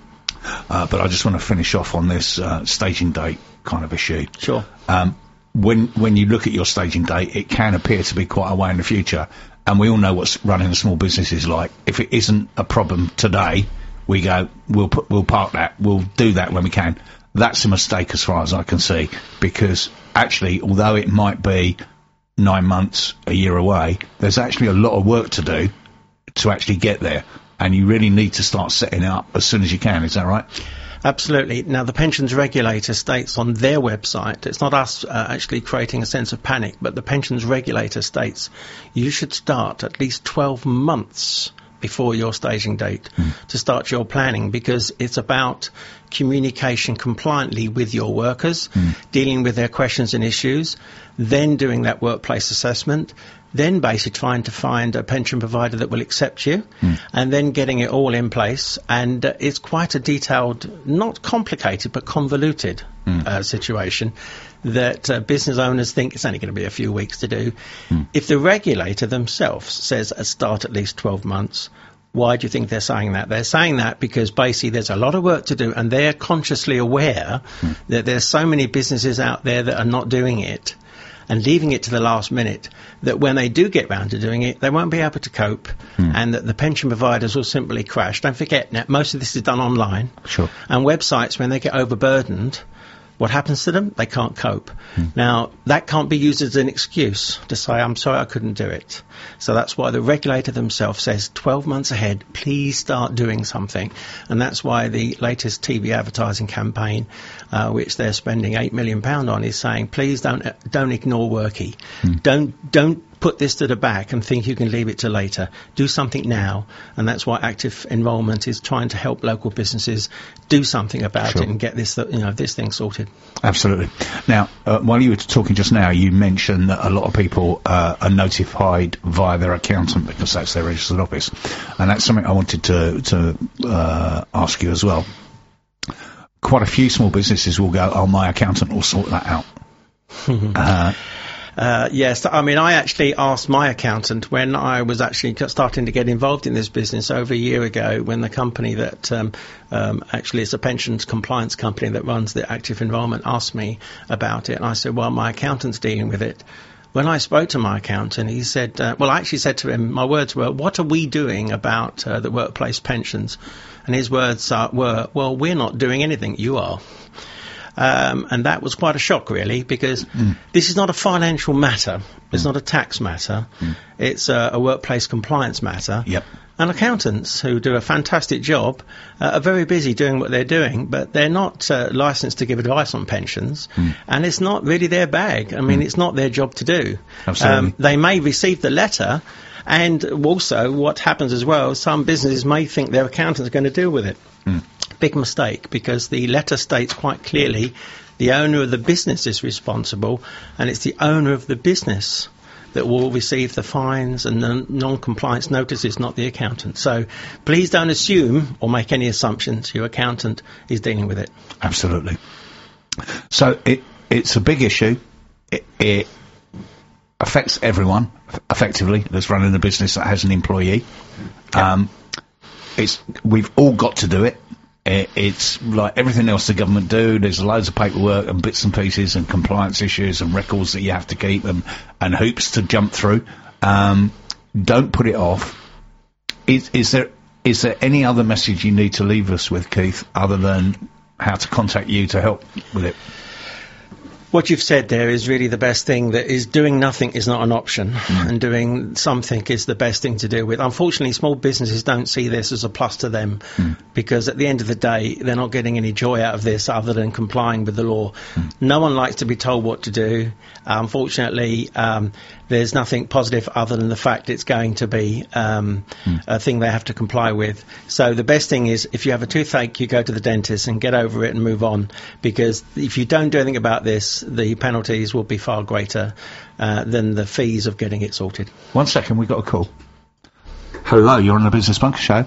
Uh, but I just want to finish off on this uh, staging date kind of issue. Sure. Um, when when you look at your staging date, it can appear to be quite a way in the future. And we all know what's running a small business is like. If it isn't a problem today, we go, we'll put, we'll park that, we'll do that when we can. That's a mistake as far as I can see, because actually, although it might be nine months, a year away, there's actually a lot of work to do to actually get there. And you really need to start setting it up as soon as you can. Is that right? Absolutely. Now, the pensions regulator states on their website, it's not us uh, actually creating a sense of panic, but the pensions regulator states you should start at least twelve months before your staging date mm. to start your planning, because it's about communication compliantly with your workers, mm. dealing with their questions and issues, then doing that workplace assessment, then basically trying to find a pension provider that will accept you, mm. and then getting it all in place. And uh, it's quite a detailed, not complicated, but convoluted mm. uh, situation that uh, business owners think it's only going to be a few weeks to do. Mm. If the regulator themselves says uh, start at least twelve months, why do you think they're saying that? They're saying that because basically there's a lot of work to do, and they're consciously aware mm. that there's so many businesses out there that are not doing it and leaving it to the last minute, that when they do get round to doing it, they won't be able to cope, mm. and that the pension providers will simply crash. Don't forget, now, most of this is done online. Sure. And websites, when they get overburdened, what happens to them? They can't cope. Mm. Now, that can't be used as an excuse to say, I'm sorry, I couldn't do it. So that's why the regulator themselves says twelve months ahead, please start doing something. And that's why the latest T V advertising campaign, uh, which they're spending eight million pounds on, is saying, please don't uh, don't ignore worky. Mm. Don't don't put this to the back and think you can leave it to later. Do something now. And that's why active enrolment is trying to help local businesses do something about Sure. it and get this, you know, this thing sorted. Absolutely. Now, uh, while you were talking just now, you mentioned that a lot of people uh, are notified via their accountant because that's their registered office. And that's something I wanted to, to uh, ask you as well. quite a few small businesses will go, oh, my accountant will sort that out. uh, Uh, yes, I mean, I actually asked my accountant when I was actually c- starting to get involved in this business over a year ago, when the company that um, um, actually it's a pensions compliance company that runs the active environment asked me about it. And I said, well, my accountant's dealing with it. When I spoke to my accountant, he said, uh, well, I actually said to him, my words were, what are we doing about uh, the workplace pensions? And his words uh, were, well, we're not doing anything, you are. Um, and that was quite a shock, really, because mm. this is not a financial matter. It's mm. not a tax matter. Mm. It's a, a workplace compliance matter. Yep. And accountants, who do a fantastic job, uh, are very busy doing what they're doing, but they're not uh, licensed to give advice on pensions, mm. and it's not really their bag. I mean, mm. it's not their job to do. Absolutely. Um, they may receive the letter, and also what happens as well, some businesses may think their accountants are going to deal with it. Mm. Big mistake, because the letter states quite clearly the owner of the business is responsible, and it's the owner of the business that will receive the fines and the non-compliance notices, not the accountant. So please don't assume or make any assumptions your accountant is dealing with it. Absolutely. So it it's a big issue. It, it affects everyone, effectively, that's running a business that has an employee. Yep. Um, it's we've all got to do it. It, it's like everything else the government do. There's loads of paperwork and bits and pieces and compliance issues and records that you have to keep and, and hoops to jump through. Um, don't put it off. Is, is there is there any other message you need to leave us with, Keith, other than how to contact you to help with it? What you've said there is really the best thing. That is, doing nothing is not an option, mm. and doing something is the best thing to do with. Unfortunately, small businesses don't see this as a plus to them, mm. because at the end of the day, they're not getting any joy out of this other than complying with the law. Mm. No one likes to be told what to do. Uh, unfortunately, um, there's nothing positive other than the fact it's going to be um, mm. a thing they have to comply with. So the best thing is, if you have a toothache, you go to the dentist and get over it and move on, because if you don't do anything about this, the penalties will be far greater uh, than the fees of getting it sorted. One second, we've got a call. Hello, you're on the Business Bunker Show.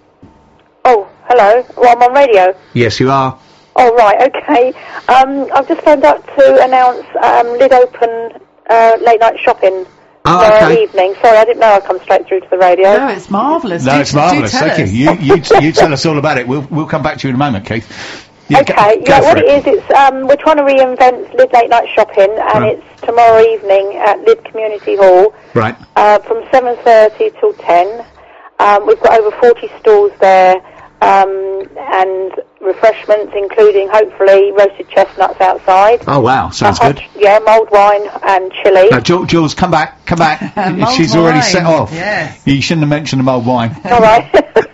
Oh, hello. Well, I'm on radio. Yes, you are. Oh, right, okay. Um, I've just phoned up to announce um, Lid Open uh, late night shopping oh, uh, okay. evening. Sorry, I didn't know I'd come straight through to the radio. No, it's marvellous. No, do, it's marvellous. Thank us. you. You, you, t- you tell us all about it. We'll we'll come back to you in a moment, Keith. Yeah, okay, go, yeah, go what it. it is, it's um, we're trying to reinvent Lid Late Night Shopping, and right. it's tomorrow evening at Lid Community Hall. Right. Uh, from seven thirty till ten. Um, we've got over forty stalls there, um, and refreshments, including, hopefully, roasted chestnuts outside. Oh, wow, sounds uh, good. Yeah, mulled wine and chilli. Now, Jules, Jules, come back, come back. She's wine. already set off. Yes. You shouldn't have mentioned the mulled wine. All right.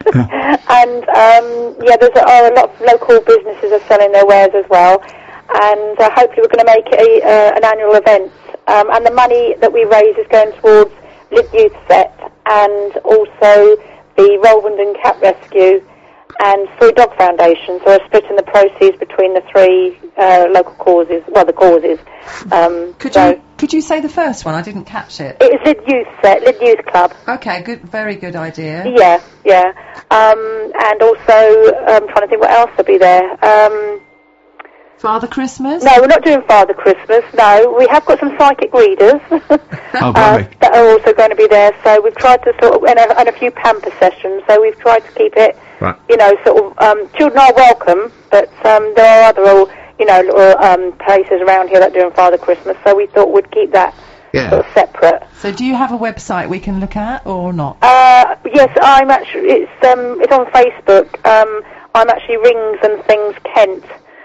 And, um, yeah, there's a, oh, a lot of local businesses are selling their wares as well. And uh, hopefully we're going to make it a, uh, an annual event. Um, and the money that we raise is going towards Lid Youth Set and also the Roland and Cat Rescue and Free Dog Foundation. So we're splitting the proceeds between the three uh, local causes, well, the causes. Um, could so you could you say the first one? I didn't catch it. It's Lid Youth Set, Lid Youth Club. Okay, good, very good idea. Yeah, yeah. Um, and also, I'm trying to think what else will be there. Um, Father Christmas? No, we're not doing Father Christmas, no. We have got some psychic readers oh, uh, that are also going to be there. So we've tried to sort of, and a, and a few pamper sessions, so we've tried to keep it, right. you know, sort of, um, children are welcome, but um, there are other, all, you know, little, um, places around here that are doing Father Christmas, so we thought we'd keep that yeah. sort of separate. So do you have a website we can look at, or not? Uh, yes, I'm actually, it's, um, it's on Facebook. Um, I'm actually Rings and Things Kent.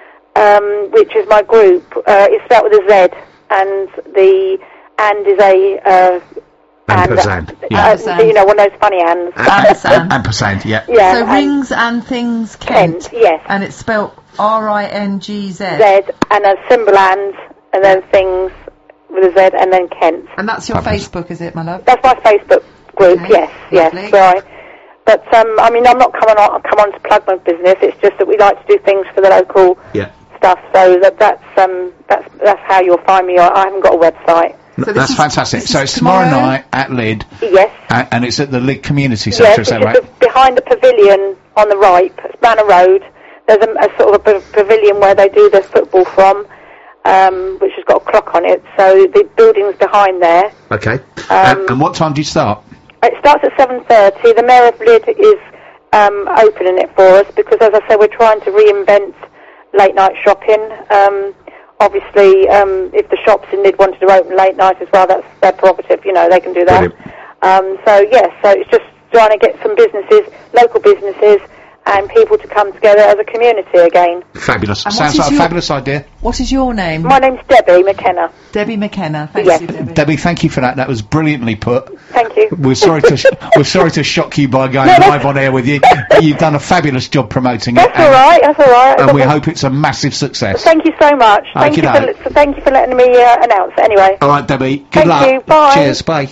Um, which is my group. Uh, it's spelled with a Z, and the and is a uh, ampersand. And, yeah. uh, you know, one of those funny hands. Ampersand. Ampersand, yeah. yeah. So Rings and Things Kent. Kent, yes. And it's spelled R I N G Z. Z, and a symbol and, and then Things with a Z, and then Kent. And that's your Fabulous. Facebook, is it, my love? That's my Facebook group. Okay. Yes, Lovely. yes. Right. But um, I mean, I'm not coming on come on to plug my business. It's just that we like to do things for the local. Yeah. Stuff, so that that's um that's that's how you'll find me. I haven't got a website. So that's is, fantastic. So it's tomorrow, tomorrow night at Lid. Yes. And, and it's at the Lid Community Centre, yes, is that it's right? behind the pavilion on the right, it's Banner Road. there's a, a sort of a pav- pavilion where they do their football from, um, which has got a clock on it. So the building's behind there. Okay. Um, and, and what time do you start? It starts at seven thirty. The Mayor of Lydd is um, opening it for us because, as I say, we're trying to reinvent late night shopping. Um, obviously, um, if the shops in Lydd wanted to open late night as well, that's their prerogative. You know, they can do that. Um, so yes, so it's just trying to get some businesses, local businesses, and people to come together as a community again. Fabulous. And Sounds what like is a your- fabulous idea. What is your name? My name's Debbie McKenna. Debbie McKenna. Thank Yes. you, Debbie. Debbie, thank you for that. That was brilliantly put. Thank you. We're sorry to sh- we're sorry to shock you by going No, that's- live on air with you. But you've done a fabulous job promoting it. That's all right. That's all right. And we hope it's a massive success. Thank you so much. Thank you Okey-doke. for, for thank you for letting me uh, announce it. Anyway. All right, Debbie. Good Thank luck. you. Bye. Cheers. Bye.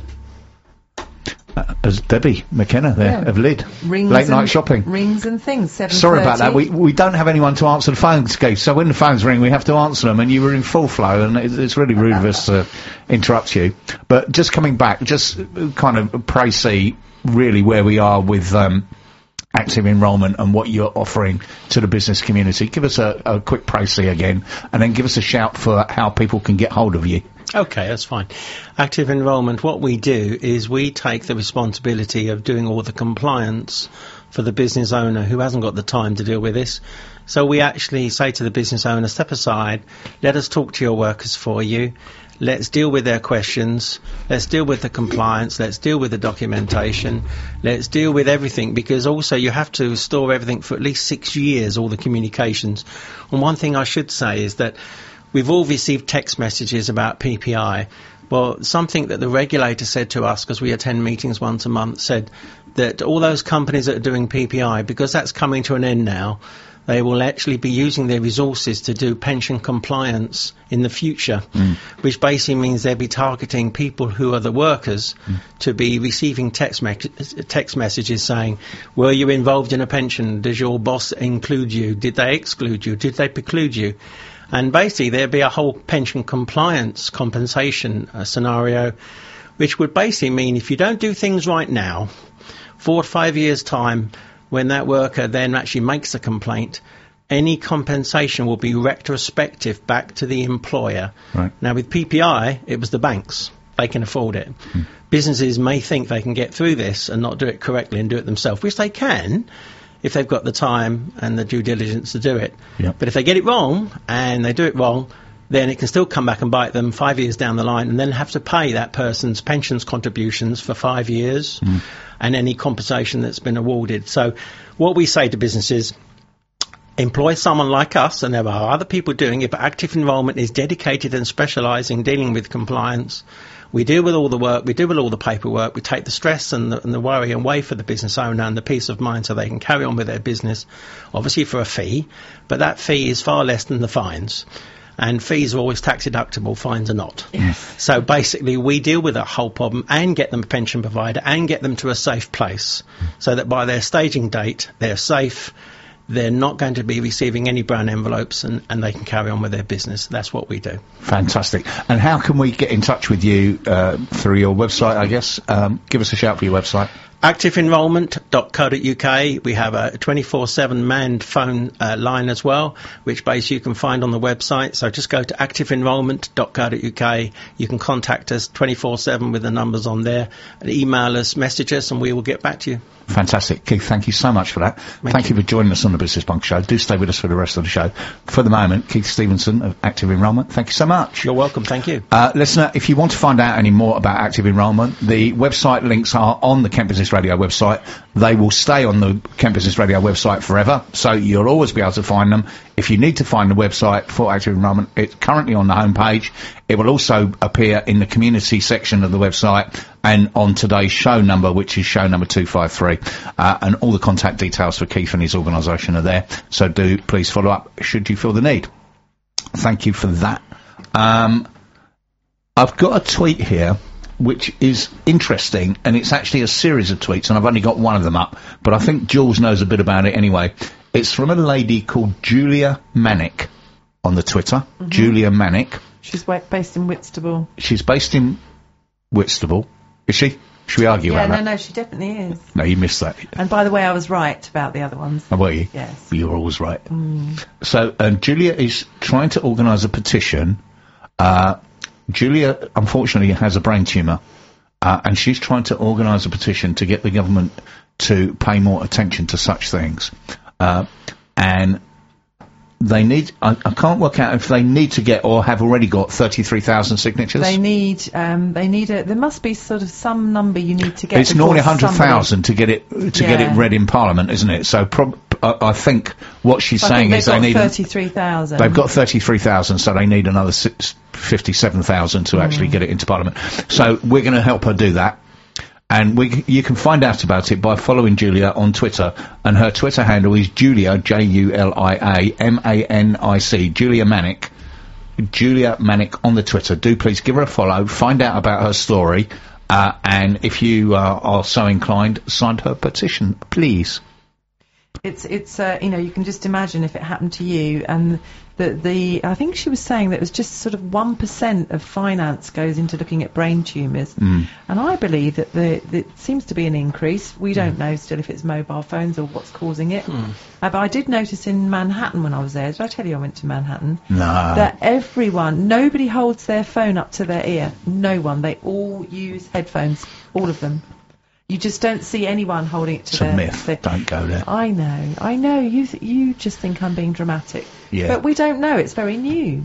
Uh, as Debbie McKenna there Yeah. of Lydd. Rings Late night and- shopping. Rings and things. seven Sorry about that. thirty. We we don't have anyone to answer the phones, Keith. So when the phones ring, we have to answer them. And you were in full flow, and it's, it's really rude of us to interrupt you. But just coming back, just uh, kind of précis really where we are with um, active enrolment and what you're offering to the business community. Give us a, a quick précis again, and then give us a shout for how people can get hold of you. Okay, that's fine. Active enrolment, what we do is we take the responsibility of doing all the compliance for the business owner who hasn't got the time to deal with this. So we actually say to the business owner, step aside, let us talk to your workers for you. Let's deal with their questions. Let's deal with the compliance. Let's deal with the documentation. Let's deal with everything, because also you have to store everything for at least six years, all the communications. And one thing I should say is that we've all received text messages about P P I. Well, something that the regulator said to us, because we attend meetings once a month, said that all those companies that are doing P P I, because that's coming to an end now, they will actually be using their resources to do pension compliance in the future, mm. which basically means they'll be targeting people who are the workers mm. to be receiving text, me- text messages saying, were you involved in a pension? Does your boss include you? Did they exclude you? Did they preclude you? And basically there'd be a whole pension compliance compensation uh, scenario, which would basically mean if you don't do things right now, four or five years' time, when that worker then actually makes a complaint, any compensation will be retrospective back to the employer. Right. Now, with P P I, it was the banks. They can afford it. Hmm. Businesses may think they can get through this and not do it correctly and do it themselves, which they can if they've got the time and the due diligence to do it. Yep. But if they get it wrong and they do it wrong, then it can still come back and bite them five years down the line, and then have to pay that person's pensions contributions for five years mm. and any compensation that's been awarded. So what we say to businesses, employ someone like us, and there are other people doing it, but active enrolment is dedicated and specialising dealing with compliance. We deal with all the work, we deal with all the paperwork, we take the stress and the, and the worry away for the business owner and the peace of mind so they can carry on with their business, obviously for a fee, but that fee is far less than the fines. And fees are always tax deductible, fines are not. Yes. So basically we deal with that whole problem and get them a pension provider and get them to a safe place so that by their staging date they're safe, they're not going to be receiving any brown envelopes, and, and they can carry on with their business. That's what we do. Fantastic. And how can we get in touch with you uh, through your website, I guess? Um, give us a shout for your website. active enrolment dot co dot U K. We have a twenty-four seven manned phone uh, line as well, which basically you can find on the website. So just go to active enrolment dot co dot U K. You can contact us twenty-four seven with the numbers on there, and email us, message us, and we will get back to you. Fantastic. Keith, thank you so much for that. Thank, thank you. you for joining us on the Business Bunk Show. Do stay with us for the rest of the show. For the moment, Keith Stevenson of Active Enrolment, thank you so much. You're welcome. Thank you. Uh, listener, if you want to find out any more about Active Enrolment, the website links are on the Kent Business Radio website. They will stay on the Kent Business Radio website forever, so you'll always be able to find them. If you need to find the website for Active Enrolment, it's currently on the homepage. It will also appear in the community section of the website and on today's show number, which is show number two five three. Uh, and all the contact details for Keith and his organisation are there. So do please follow up should you feel the need. Thank you for that. Um, I've got a tweet here which is interesting, and it's actually a series of tweets, and I've only got one of them up, but I think Jules knows a bit about it anyway. It's from a lady called Julia Manick on the Twitter. Mm-hmm. Julia Manick. She's wa- based in Whitstable. She's based in Whitstable. Is she? Should we argue Yeah, about no, that? no, she definitely is. No, you missed that. And by the way, I was right about the other ones. Oh, were you? Yes. You're always right. Mm. So, um, Julia is trying to organise a petition. Uh, Julia, unfortunately, has a brain tumour, uh, and she's trying to organise a petition to get the government to pay more attention to such things. Uh, and they need, I, I can't work out if they need to get or have already got thirty-three thousand signatures. They need, um, they need a, there must be sort of some number you need to get. It's before normally one hundred thousand somebody- to get it to get Yeah. it read in Parliament, isn't it? So prob- I, I think what she's I saying think is they've they got need an- thirty-three thousand. they've got thirty-three thousand, so they need another six, fifty-seven thousand to actually get it into Parliament. So we're going to help her do that. And we, you can find out about it by following Julia on Twitter, and her Twitter handle is Julia, J U L I A M A N I C, Julia Manic, Julia Manic on the Twitter. Do please give her a follow, find out about her story, uh, and if you uh, are so inclined, sign her petition, please. It's, it's, uh, you know, you can just imagine if it happened to you, and the, the, I think she was saying that it was just sort of one percent of finance goes into looking at brain tumours. Mm. And I believe that the, that it seems to be an increase. We don't know still if it's mobile phones or what's causing it. Mm. Uh, but I did notice in Manhattan when I was there, did I tell you I went to Manhattan? No. That everyone, nobody holds their phone up to their ear. No one. They all use headphones. All of them. You just don't see anyone holding it to It's their... a myth. their- Don't go there. I know, I know. You th- you just think I'm being dramatic. Yeah. But we don't know. It's very new.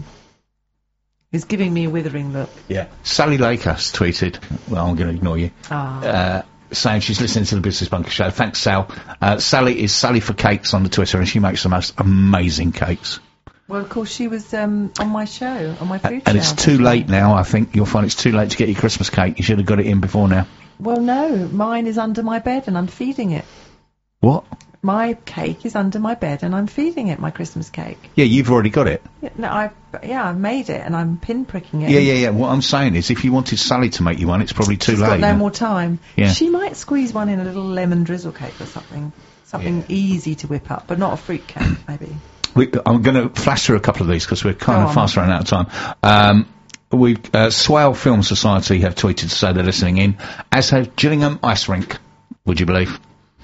He's giving me a withering look. Yeah. Sally Lakehurst tweeted, well, I'm going to ignore you, Ah. uh, saying she's listening to the Business Bunker show. Thanks, Sal. Uh, Sally is Sally for Cakes on the Twitter, and she makes the most amazing cakes. Well, of course, she was um, on my show, on my food show. And it's too late now, I think. You'll find it's too late to get your Christmas cake. You should have got it in before now. Well, no, mine is under my bed and I'm feeding it. What? My cake is under my bed and I'm feeding it, my Christmas cake. Yeah, you've already got it. Yeah, no, I yeah, I've made it and I'm pinpricking it. Yeah, yeah, yeah. What I'm saying is, if you wanted Sally to make you one, it's probably too She's late. got no now. more time. Yeah. She might squeeze one in a little lemon drizzle cake or something. Something Yeah. easy to whip up, but not a fruit cake, maybe. We, I'm going to flash through a couple of these because we're kind Go of on. fast running out of time. Um, we uh, Swale Film Society have tweeted to say they're listening in, as has Gillingham Ice Rink. Would you believe?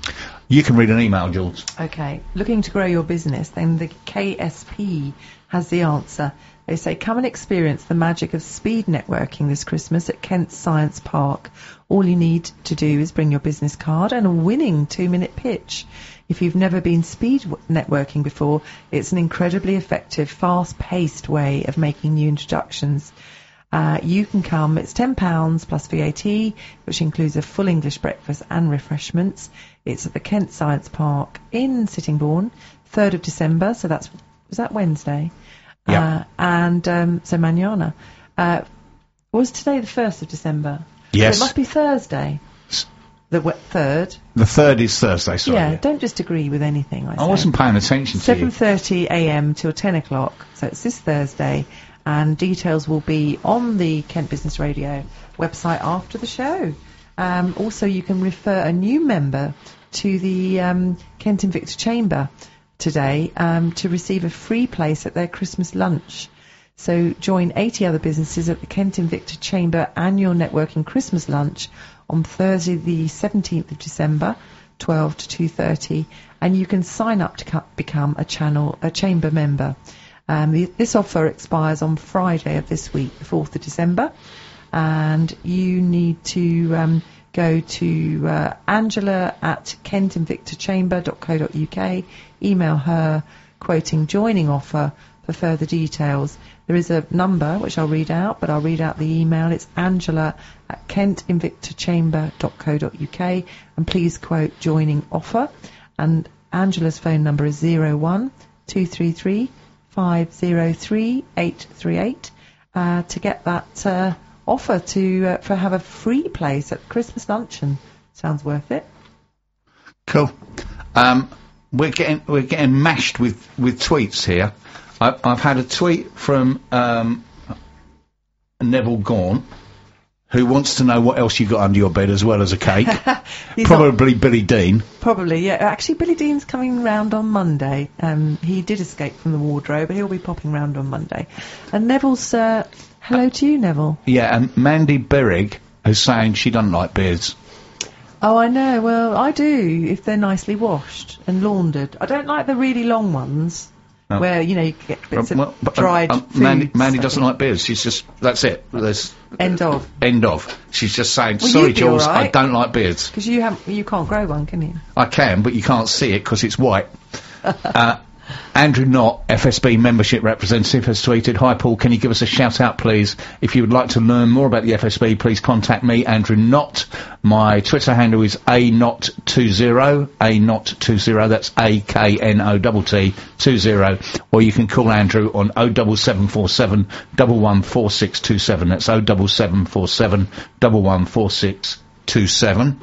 You can read an email, Jules. Okay. Looking to grow your business, then the K S P has the answer. They say, come and experience the magic of speed networking this Christmas at Kent Science Park. All you need to do is bring your business card and a winning two-minute pitch. If you've never been speed w- networking before, it's an incredibly effective, fast-paced way of making new introductions. Uh, you can come. It's ten pounds plus V A T, which includes a full English breakfast and refreshments. It's at the Kent Science Park in Sittingbourne, third of December, so that's, was that Wednesday? Yeah. Uh, and, um, so mañana. Uh, was today the first of December? Yes. So it must be Thursday. The w- third. The third is Thursday, sorry. yeah, yeah. don't just agree with anything I say. I wasn't paying attention to seven you. thirty a m till ten o'clock, so it's this Thursday, and details will be on the Kent Business Radio website after the show. Um, also, you can refer a new member to the um, Kent Invicta Chamber today um, to receive a free place at their Christmas lunch. So join eighty other businesses at the Kent Invicta Chamber annual networking Christmas lunch on Thursday the seventeenth of December, twelve to two thirty, and you can sign up to co- become a channel a chamber member. Um, the, this offer expires on Friday of this week, the fourth of December, and you need to um, go to uh, Angela at kent invicta chamber dot co dot U K, email her quoting joining offer for further details. There is a number which I'll read out, but I'll read out the email. It's Angela at kent invicta chamber dot co dot U K, and please quote joining offer. And Angela's phone number is zero one two three three five zero three eight three eight uh, to get that uh, offer to uh, for have a free place at Christmas luncheon. Sounds worth it. Cool. Um, we're getting we're getting mashed with, with tweets here. I, I've had a tweet from um, Neville Gawn, who wants to know what else you got under your bed as well as a cake. He's Probably Billy Dean. Probably, yeah. Actually, Billy Dean's coming round on Monday. Um, he did escape from the wardrobe, but he'll be popping round on Monday. And Neville's, uh, hello to you, Neville. Yeah, and Mandy Berrig is saying she doesn't like beards. Oh, I know. Well, I do if they're nicely washed and laundered. I don't like the really long ones. No. Where, you know, you get bits Um, of well, but, dried um, um, food. Mandy, Mandy stuff. doesn't like beards. She's just, that's it. There's End of. end of. She's just saying, Well, sorry, you'd be Jules, all I right. don't like beards. Because you have, you can't grow one, can you? I can, but you can't see it because it's white. uh, Andrew Knott, F S B membership representative, has tweeted, "Hi Paul, can you give us a shout out please? If you would like to learn more about the F S B, please contact me, Andrew Knott. My Twitter handle is a knott twenty, a knott twenty, that's A K N O T T twenty, or you can call Andrew on oh seven seven four seven, one one four six two seven, that's oh seven seven four seven, one one four six two seven.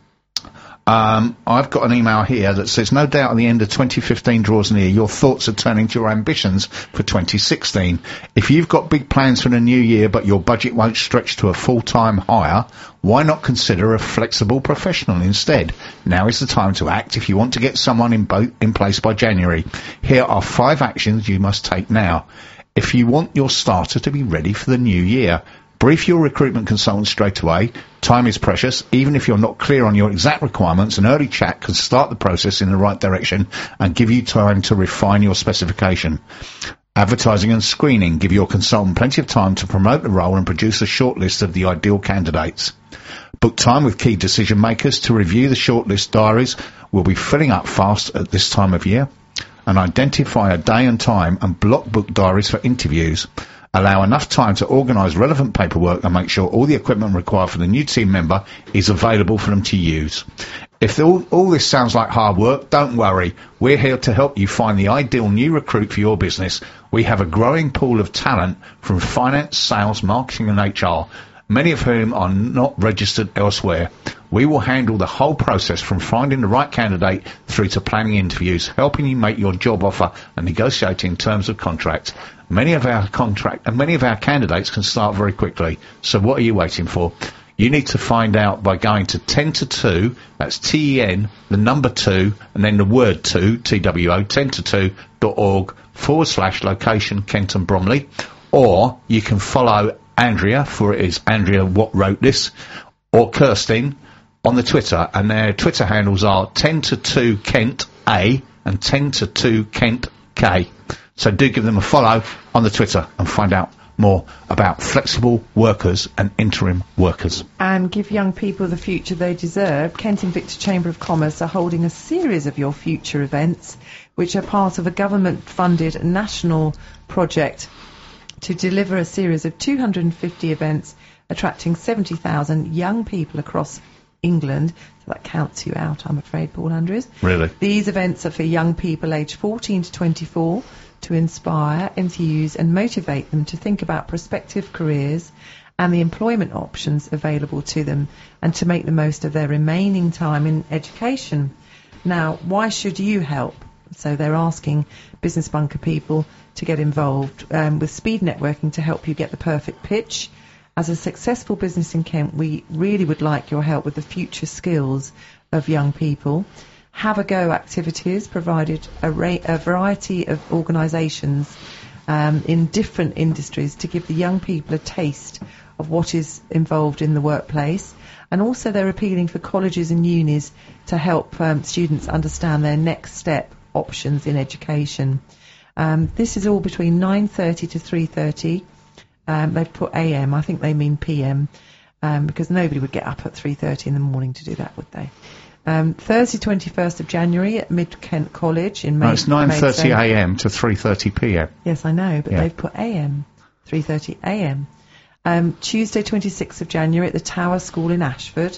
Um, I've got an email here that says, no doubt at the end of twenty fifteen draws near, your thoughts are turning to your ambitions for twenty sixteen. If you've got big plans for the new year but your budget won't stretch to a full-time hire, why not consider a flexible professional instead? Now is the time to act if you want to get someone in, bo- in place by January. Here are five actions you must take now. If you want your starter to be ready for the new year, brief your recruitment consultant straight away. Time is precious. Even if you're not clear on your exact requirements, an early chat can start the process in the right direction and give you time to refine your specification. Advertising and screening. Give your consultant plenty of time to promote the role and produce a short list of the ideal candidates. Book time with key decision makers to review the shortlist diaries. Will be filling up fast at this time of year. And identify a day and time and block book diaries for interviews. Allow enough time to organise relevant paperwork and make sure all the equipment required for the new team member is available for them to use. If all, all this sounds like hard work, don't worry. We're here to help you find the ideal new recruit for your business. We have a growing pool of talent from finance, sales, marketing and H R, many of whom are not registered elsewhere. We will handle the whole process from finding the right candidate through to planning interviews, helping you make your job offer and negotiating terms of contract. Many of our contract and many of our candidates can start very quickly. So what are you waiting for? You need to find out by going to ten to two, that's T E N, the number two, and then the word two, T W O, ten to two dot org forward slash location Kent and Bromley. Or you can follow Andrea, for it is Andrea what wrote this, or Kirsten on the Twitter, and their Twitter handles are ten to two Kent A and ten to two Kent K. So do give them a follow on the Twitter and find out more about flexible workers and interim workers. And give young people the future they deserve. Kent Invicta Chamber of Commerce are holding a series of Your Future events, which are part of a government-funded national project to deliver a series of two hundred fifty events attracting seventy thousand young people across England. So that counts you out, I'm afraid, Paul Andrews. Really? These events are for young people aged fourteen to twenty-four to inspire, enthuse and motivate them to think about prospective careers and the employment options available to them and to make the most of their remaining time in education. Now, why should you help? So they're asking Business Bunker people to get involved um, with speed networking to help you get the perfect pitch. As a successful business in Kent, we really would like your help with the future skills of young people. Have a Go activities provided a, ra- a variety of organisations um, in different industries to give the young people a taste of what is involved in the workplace. And also they're appealing for colleges and unis to help um, students understand their next step options in education. Um, this is all between nine thirty to three thirty. Um, they've put A M, I think they mean P M, um, because nobody would get up at three thirty in the morning to do that, would they? Um, Thursday, twenty-first of January at Mid Kent College in May. No, it's nine thirty a m to three thirty p m. Yes, I know, but Yeah. they've put A M, three thirty a m. Um, Tuesday, twenty-sixth of January at the Tower School in Ashford,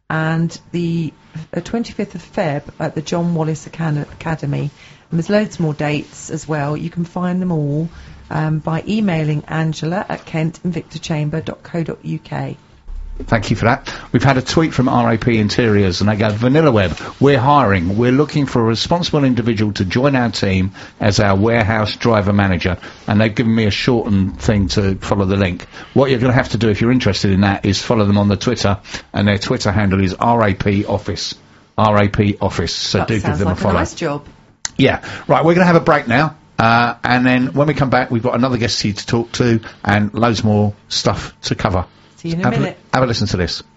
and the uh, twenty-fifth of February at the John Wallace Acad- Academy. And there's loads more dates as well. You can find them all um, by emailing Angela at kent invicta chamber dot co dot u k. Thank you for that. We've had a tweet from R A P Interiors, and they go, Vanilla Web, we're hiring. We're looking for a responsible individual to join our team as our warehouse driver manager. And they've given me a shortened thing to follow the link. What you're going to have to do if you're interested in that is follow them on the Twitter, and their Twitter handle is R A P Office. R A P Office. So That do give sounds them like a follow. a nice job. Yeah. Right, we're going to have a break now. Uh, and then when we come back, we've got another guest here to talk to and loads more stuff to cover. See you in a have minute. A, have a listen to this.